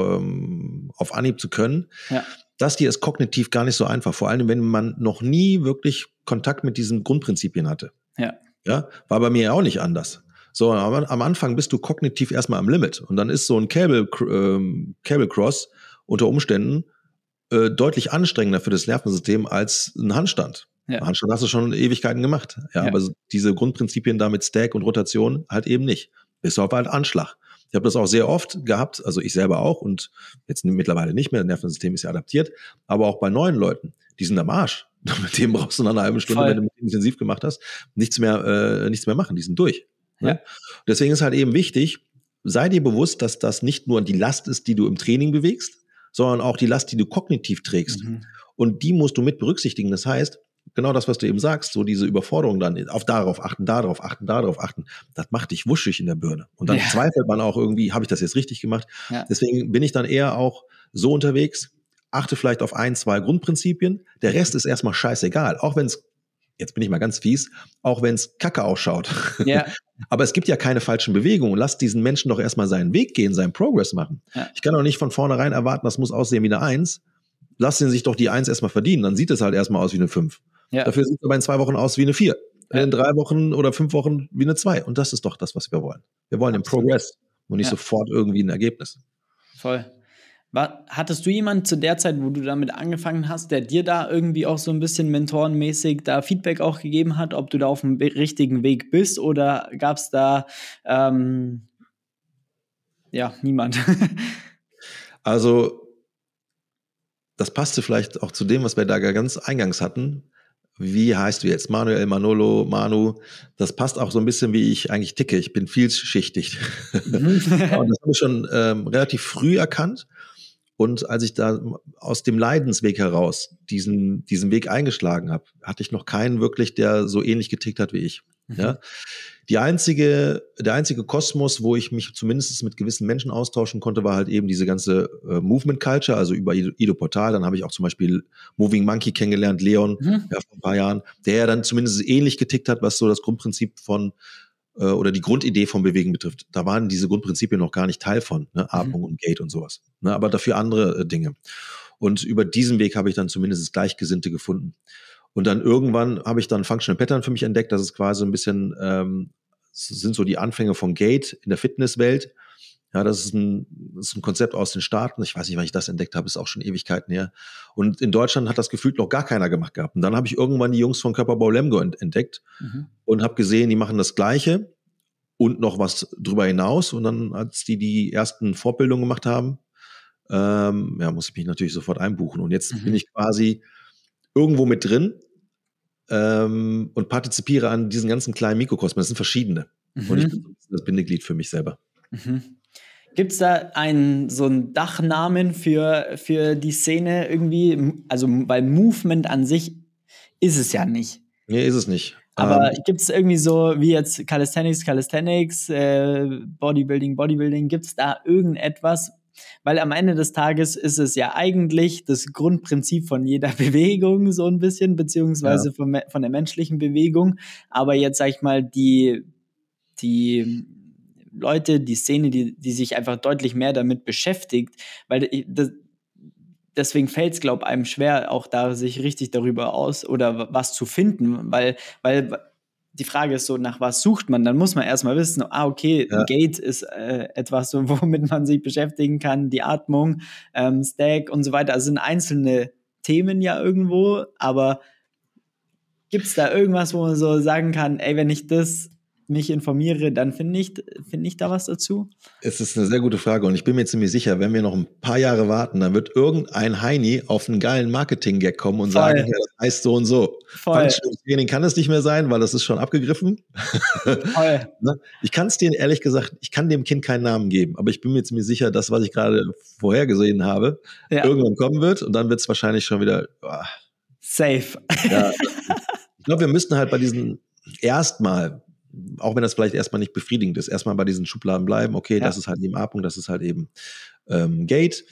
auf Anhieb zu können. Ja. Das hier ist kognitiv gar nicht so einfach. Vor allem, wenn man noch nie wirklich Kontakt mit diesen Grundprinzipien hatte. Ja, war bei mir auch nicht anders. So, aber am Anfang bist du kognitiv erstmal am Limit. Und dann ist so ein Cable Cross unter Umständen deutlich anstrengender für das Nervensystem als ein Handstand. Ja. Handstand hast du schon Ewigkeiten gemacht. Ja, aber diese Grundprinzipien da mit Stack und Rotation halt eben nicht. Bis auf halt Anschlag. Ich habe das auch sehr oft gehabt, also ich selber auch und jetzt mittlerweile nicht mehr, das Nervensystem ist ja adaptiert, aber auch bei neuen Leuten, die sind am Arsch. Mit dem brauchst du nach einer halben Stunde, wenn du mit intensiv gemacht hast, nichts mehr machen, die sind durch. Ja. Ne? Deswegen ist halt eben wichtig, sei dir bewusst, dass das nicht nur die Last ist, die du im Training bewegst, sondern auch die Last, die du kognitiv trägst. Und die musst du mit berücksichtigen. Das heißt, genau das, was du eben sagst, so diese Überforderung dann, auf darauf achten, darauf achten, das macht dich wuschig in der Birne. Und dann zweifelt man auch irgendwie, habe ich das jetzt richtig gemacht? Ja. Deswegen bin ich dann eher auch so unterwegs, achte vielleicht auf 1, 2 Grundprinzipien, der Rest ist erstmal scheißegal, auch wenn es, jetzt bin ich mal ganz fies, auch wenn es kacke ausschaut. Ja. Aber es gibt ja keine falschen Bewegungen. Lass diesen Menschen doch erstmal seinen Weg gehen, seinen Progress machen. Ja. Ich kann doch nicht von vornherein erwarten, das muss aussehen wie eine 1. Lass ihn sich doch die 1 erstmal verdienen, dann sieht es halt erstmal aus wie eine 5. Ja. Dafür sieht es aber in 2 Wochen aus wie eine 4. in 3 Wochen oder 5 Wochen wie eine 2. Und das ist doch das, was wir wollen. Wir wollen den Progress und nicht sofort irgendwie ein Ergebnis. Voll. Hattest du jemanden zu der Zeit, wo du damit angefangen hast, der dir da irgendwie auch so ein bisschen mentorenmäßig da Feedback auch gegeben hat, ob du da auf dem richtigen Weg bist, oder gab es da niemand? Also das passte vielleicht auch zu dem, was wir da ganz eingangs hatten. Wie heißt du jetzt? Manuel, Manolo, Manu. Das passt auch so ein bisschen, wie ich eigentlich ticke. Ich bin vielschichtig. Und das habe ich schon relativ früh erkannt. Und als ich da aus dem Leidensweg heraus diesen Weg eingeschlagen habe, hatte ich noch keinen wirklich, der so ähnlich getickt hat wie ich. Ja? Der einzige Kosmos, wo ich mich zumindest mit gewissen Menschen austauschen konnte, war halt eben diese ganze Movement Culture, also über Ido Portal. Dann habe ich auch zum Beispiel Moving Monkey kennengelernt, Leon, vor ein paar Jahren, der ja dann zumindest ähnlich getickt hat, was so das Grundprinzip von oder die Grundidee vom Bewegen betrifft. Da waren diese Grundprinzipien noch gar nicht Teil von, ne? Atmung und Gait und sowas. Ne? Aber dafür andere Dinge. Und über diesen Weg habe ich dann zumindest Gleichgesinnte gefunden. Und dann irgendwann habe ich dann Functional Pattern für mich entdeckt. Das ist quasi ein bisschen, sind so die Anfänge von Gait in der Fitnesswelt. Ja, das ist ein Konzept aus den Staaten. Ich weiß nicht, wann ich das entdeckt habe, ist auch schon Ewigkeiten her. Und in Deutschland hat das gefühlt noch gar keiner gemacht gehabt. Und dann habe ich irgendwann die Jungs von Körperbau Lemgo entdeckt und habe gesehen, die machen das Gleiche und noch was drüber hinaus. Und dann, als die ersten Fortbildungen gemacht haben, muss ich mich natürlich sofort einbuchen. Und jetzt bin ich quasi irgendwo mit drin und partizipiere an diesen ganzen kleinen Mikrokosmen. Das sind verschiedene. Und ich bin das Bindeglied für mich selber. Gibt es da so einen Dachnamen für die Szene irgendwie? Also, weil Movement an sich ist es ja nicht. Nee, ist es nicht. Aber gibt es irgendwie so, wie jetzt Calisthenics, Bodybuilding, gibt es da irgendetwas? Weil am Ende des Tages ist es ja eigentlich das Grundprinzip von jeder Bewegung so ein bisschen, beziehungsweise von der menschlichen Bewegung. Aber jetzt, sag ich mal, die Leute, die Szene, die sich einfach deutlich mehr damit beschäftigt, weil deswegen fällt es, glaube ich, einem schwer, auch da sich richtig darüber oder was zu finden, weil die Frage ist so, nach was sucht man? Dann muss man erstmal wissen, Gait ist etwas, womit man sich beschäftigen kann, die Atmung, Stack und so weiter. Also sind einzelne Themen ja irgendwo, aber gibt es da irgendwas, wo man so sagen kann, ey, wenn ich mich informiere, dann finde ich da was dazu? Es ist eine sehr gute Frage und ich bin mir ziemlich sicher, wenn wir noch ein paar Jahre warten, dann wird irgendein Heini auf einen geilen Marketing-Gag kommen und sagen, ja, das heißt so und so. Functional-Training kann es nicht mehr sein, weil das ist schon abgegriffen. Ich kann es dir ehrlich gesagt, ich kann dem Kind keinen Namen geben, aber ich bin mir ziemlich sicher, das, was ich gerade vorhergesehen habe, irgendwann kommen wird und dann wird es wahrscheinlich schon wieder safe. Ja, ich glaube, wir müssten halt bei diesen erstmal, auch wenn das vielleicht erstmal nicht befriedigend ist, erstmal bei diesen Schubladen bleiben. Okay, das ist halt eben Atmung, das ist halt eben Gait.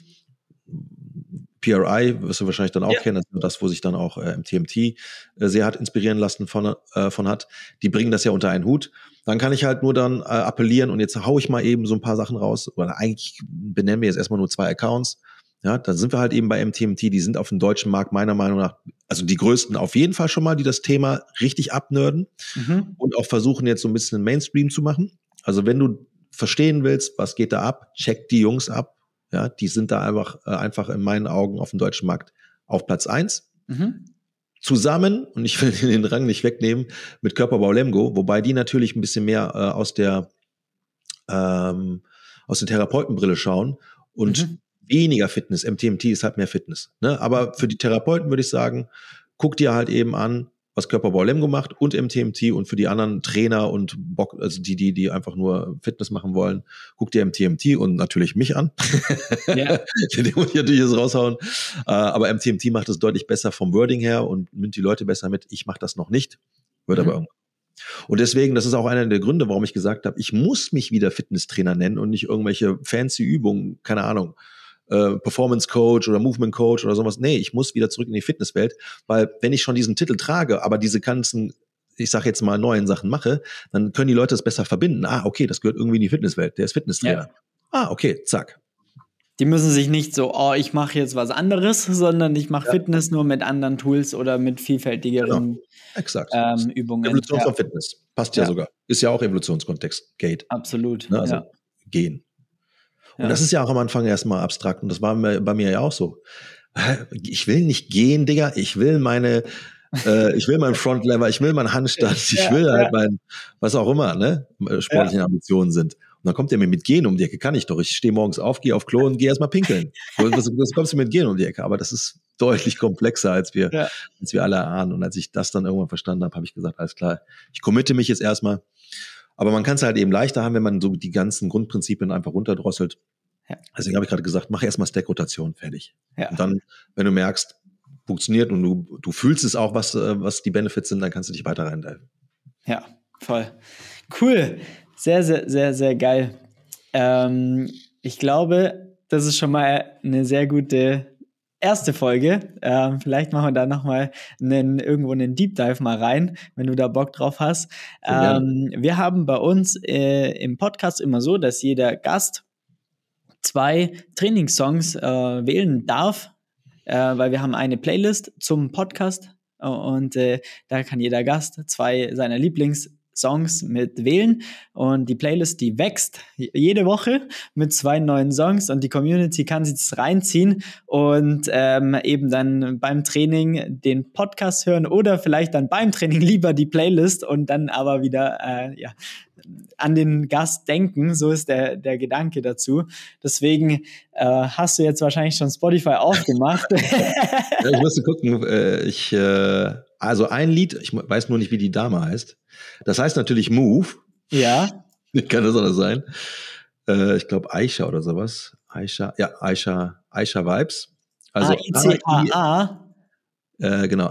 PRI wirst du wahrscheinlich dann auch kennen, das ist das, wo sich dann auch MTMT sehr hat inspirieren lassen von hat. Die bringen das ja unter einen Hut. Dann kann ich halt nur dann appellieren und jetzt haue ich mal eben so ein paar Sachen raus. Oder eigentlich benennen wir jetzt erstmal nur 2 Accounts. Ja, dann sind wir halt eben bei MTMT, die sind auf dem deutschen Markt meiner Meinung nach, also die größten auf jeden Fall schon mal, die das Thema richtig abnörden und auch versuchen jetzt so ein bisschen Mainstream zu machen. Also wenn du verstehen willst, was geht da ab, check die Jungs ab. Ja, die sind da einfach in meinen Augen auf dem deutschen Markt auf Platz 1. Zusammen, und ich will den Rang nicht wegnehmen, mit Körperbau Lemgo, wobei die natürlich ein bisschen mehr aus der Therapeutenbrille schauen und weniger Fitness. MTMT ist halt mehr Fitness. Ne? Aber für die Therapeuten würde ich sagen, guck dir halt eben an, was Körperbau Lemgo macht und MTMT, und für die anderen Trainer und also die einfach nur Fitness machen wollen, guck dir MTMT und natürlich mich an. Den muss ich natürlich jetzt raushauen. Aber MTMT macht es deutlich besser vom Wording her und nimmt die Leute besser mit. Ich mache das noch nicht. Wird aber irgendwann. Und deswegen, das ist auch einer der Gründe, warum ich gesagt habe, ich muss mich wieder Fitnesstrainer nennen und nicht irgendwelche fancy Übungen, keine Ahnung, Performance Coach oder Movement Coach oder sowas. Nee, ich muss wieder zurück in die Fitnesswelt, weil wenn ich schon diesen Titel trage, aber diese ganzen, ich sage jetzt mal, neuen Sachen mache, dann können die Leute das besser verbinden. Ah, okay, das gehört irgendwie in die Fitnesswelt. Der ist Fitnesstrainer. Okay, zack. Die müssen sich nicht so, ich mache jetzt was anderes, sondern ich mache Fitness nur mit anderen Tools oder mit vielfältigeren Exakt. Übungen. Evolution von Fitness. Passt ja sogar. Ist ja auch Evolutionskontext. Gait. Absolut. Ne? Also gehen. Und das ist ja auch am Anfang erstmal abstrakt. Und das war bei mir ja auch so. Ich will nicht gehen, Digga. Ich will meinen Frontlever, ich will meinen Handstand, ich will halt was auch immer, ne, sportliche Ambitionen sind. Und dann kommt der mir mit Gehen um die Ecke. Kann ich doch. Ich stehe morgens auf, gehe auf Klo und gehe erstmal pinkeln. Was kommst du mit Gehen um die Ecke? Aber das ist deutlich komplexer, als wir alle erahnen. Und als ich das dann irgendwann verstanden habe, habe ich gesagt, alles klar, ich committe mich jetzt erstmal. Aber man kann es halt eben leichter haben, wenn man so die ganzen Grundprinzipien einfach runterdrosselt. Ja. Deswegen habe ich gerade gesagt, mach erstmal Stack-Rotation, fertig. Ja. Und dann, wenn du merkst, funktioniert und du fühlst es auch, was die Benefits sind, dann kannst du dich weiter reindiven. Ja, voll. Cool. Sehr, sehr, sehr, sehr geil. Ich glaube, das ist schon mal eine sehr gute erste Folge. Vielleicht machen wir da nochmal irgendwo einen Deep Dive mal rein, wenn du da Bock drauf hast. Wir haben bei uns im Podcast immer so, dass jeder Gast 2 Trainingssongs wählen darf, weil wir haben eine Playlist zum Podcast und da kann jeder Gast 2 seiner Lieblingssongs mit wählen und die Playlist, die wächst jede Woche mit 2 neuen Songs und die Community kann sich das reinziehen und eben dann beim Training den Podcast hören oder vielleicht dann beim Training lieber die Playlist und dann aber wieder an den Gast denken, so ist der Gedanke dazu. Deswegen hast du jetzt wahrscheinlich schon Spotify aufgemacht. Ja, ich musste gucken, also ein Lied, ich weiß nur nicht, wie die Dame heißt. Das heißt natürlich Move. Ja. Kann das auch sein? Ich glaube Aisha oder sowas. Aisha Vibes. Also A-I-C-H-A. Genau,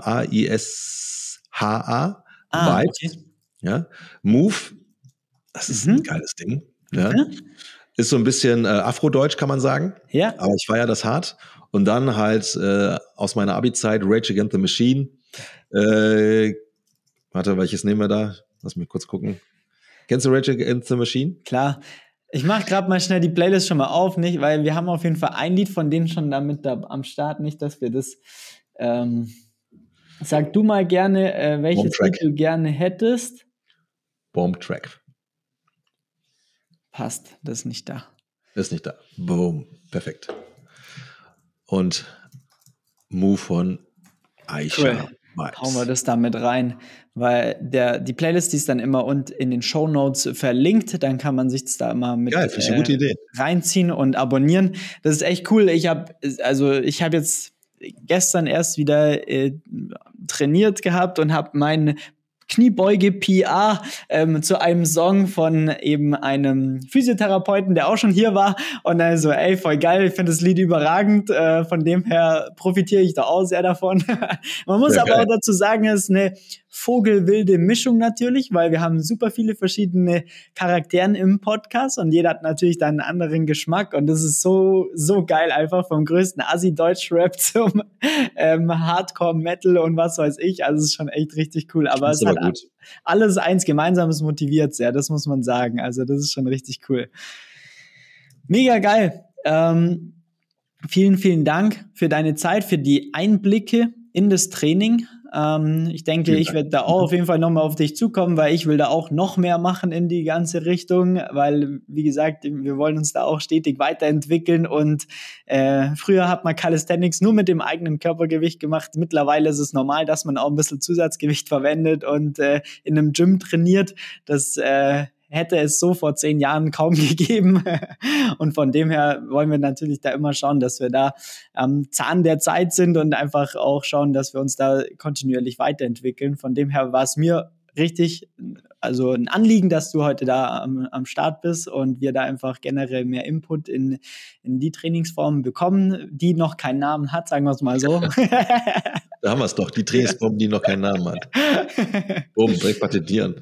A-I-S-H-A. Vibes. Okay. Ja. Move. Das ist ein geiles Ding. Ja. Ist so ein bisschen Afrodeutsch, kann man sagen. Ja. Aber ich feiere das hart. Und dann halt aus meiner Abi-Zeit Rage Against the Machine. Warte, welches nehmen wir da? Lass mich kurz gucken. Kennst du Rage Against the Machine? Klar. Ich mache gerade mal schnell die Playlist schon mal auf, nicht? Weil wir haben auf jeden Fall ein Lied von denen schon damit am Start. Nicht, dass wir das... sag du mal gerne, welches Lied du gerne hättest. Bomb Track. Passt, das ist nicht da. Ist nicht da. Boom. Perfekt. Und Move von Aisha. Cool. Hauen wir das da mit rein, weil die Playlist, die ist dann immer in den Shownotes verlinkt, dann kann man sich das da immer mit gute Idee. Reinziehen und abonnieren. Das ist echt cool. Ich habe jetzt gestern erst wieder trainiert gehabt und habe meinen Kniebeuge-PR zu einem Song von eben einem Physiotherapeuten, der auch schon hier war. Und dann so, voll geil, ich finde das Lied überragend. Von dem her profitiere ich da auch sehr davon. Man muss aber auch dazu sagen, es ist eine vogelwilde Mischung natürlich, weil wir haben super viele verschiedene Charakteren im Podcast und jeder hat natürlich dann einen anderen Geschmack und das ist so geil einfach vom größten Assi-Deutsch-Rap zum Hardcore-Metal und was weiß ich, also es ist schon echt richtig cool, aber es hat alles eins Gemeinsames, motiviert sehr, das muss man sagen, also das ist schon richtig cool. Mega geil. Vielen, vielen Dank für deine Zeit, für die Einblicke in das Training. Ich denke, ich werde da auch auf jeden Fall nochmal auf dich zukommen, weil ich will da auch noch mehr machen in die ganze Richtung, weil, wie gesagt, wir wollen uns da auch stetig weiterentwickeln und früher hat man Calisthenics nur mit dem eigenen Körpergewicht gemacht. Mittlerweile ist es normal, dass man auch ein bisschen Zusatzgewicht verwendet und in einem Gym trainiert. Das hätte es so vor 10 Jahren kaum gegeben. Und von dem her wollen wir natürlich da immer schauen, dass wir da am Zahn der Zeit sind und einfach auch schauen, dass wir uns da kontinuierlich weiterentwickeln. Von dem her war es mir richtig, also ein Anliegen, dass du heute da am Start bist und wir da einfach generell mehr Input in die Trainingsformen bekommen, die noch keinen Namen hat, sagen wir es mal so. Da haben wir es doch, die Trainingsform, die noch keinen Namen hat. Direkt patentieren.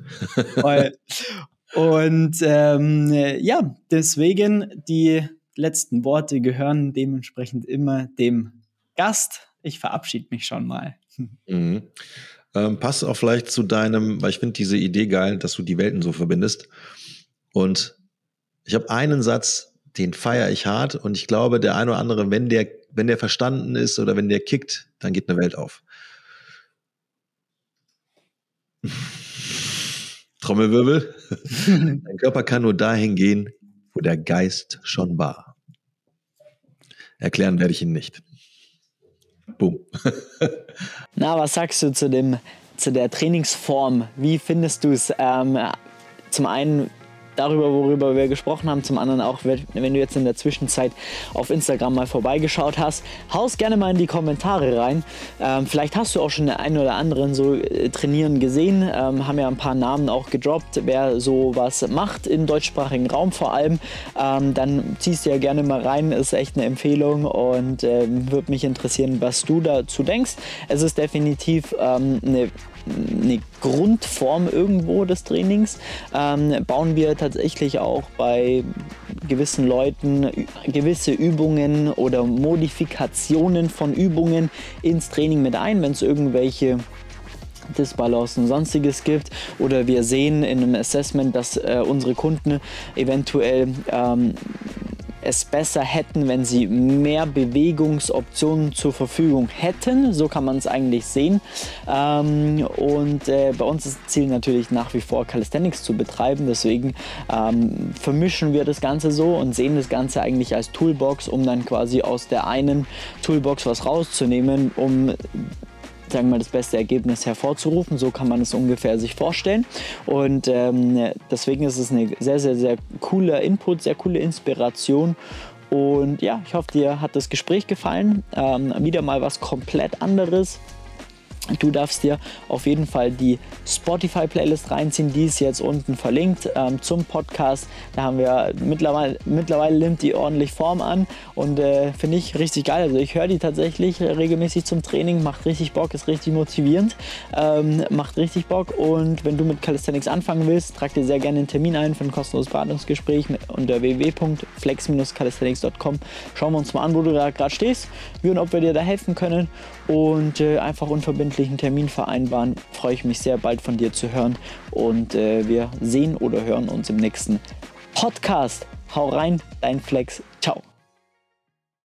Und deswegen die letzten Worte gehören dementsprechend immer dem Gast. Ich verabschiede mich schon mal. Mhm. Passt auch vielleicht zu deinem, weil ich finde diese Idee geil, dass du die Welten so verbindest. Und ich habe einen Satz, den feiere ich hart und ich glaube, der eine oder andere, wenn der verstanden ist oder wenn der kickt, dann geht eine Welt auf. Trommelwirbel. Dein Körper kann nur dahin gehen, wo der Geist schon war. Erklären werde ich ihn nicht. Boom. Na, was sagst du zu der Trainingsform? Wie findest du es? Zum einen darüber, worüber wir gesprochen haben, zum anderen auch, wenn du jetzt in der Zwischenzeit auf Instagram mal vorbeigeschaut hast, haust gerne mal in die Kommentare rein. Vielleicht hast du auch schon den einen oder anderen so trainieren gesehen, haben ja ein paar Namen auch gedroppt, wer sowas macht im deutschsprachigen Raum vor allem, dann ziehst du ja gerne mal rein, ist echt eine Empfehlung und würde mich interessieren, was du dazu denkst. Es ist definitiv eine Grundform irgendwo des Trainings, bauen wir tatsächlich auch bei gewissen Leuten gewisse Übungen oder Modifikationen von Übungen ins Training mit ein, wenn es irgendwelche Disbalancen und sonstiges gibt oder wir sehen in einem Assessment, dass unsere Kunden eventuell es besser hätten, wenn sie mehr Bewegungsoptionen zur Verfügung hätten. So kann man es eigentlich sehen. Und bei uns ist das Ziel natürlich nach wie vor Calisthenics zu betreiben. Deswegen vermischen wir das Ganze so und sehen das Ganze eigentlich als Toolbox, um dann quasi aus der einen Toolbox was rauszunehmen, um sagen wir mal, das beste Ergebnis hervorzurufen. So kann man es ungefähr sich vorstellen. Und deswegen ist es eine sehr, sehr, sehr cooler Input, sehr coole Inspiration. Und ja, ich hoffe, dir hat das Gespräch gefallen. Wieder mal was komplett anderes. Du darfst dir auf jeden Fall die Spotify-Playlist reinziehen, die ist jetzt unten verlinkt zum Podcast. Da haben wir mittlerweile nimmt die ordentlich Form an und finde ich richtig geil. Also ich höre die tatsächlich regelmäßig zum Training, macht richtig Bock, ist richtig motivierend, macht richtig Bock. Und wenn du mit Calisthenics anfangen willst, trag dir sehr gerne einen Termin ein für ein kostenloses Beratungsgespräch unter www.flex-calisthenics.com. Schauen wir uns mal an, wo du da gerade stehst, wie und ob wir dir da helfen können und einfach unverbindlichen Termin vereinbaren. Freue ich mich sehr, bald von dir zu hören und wir sehen oder hören uns im nächsten Podcast. Hau rein, dein Flex. Ciao.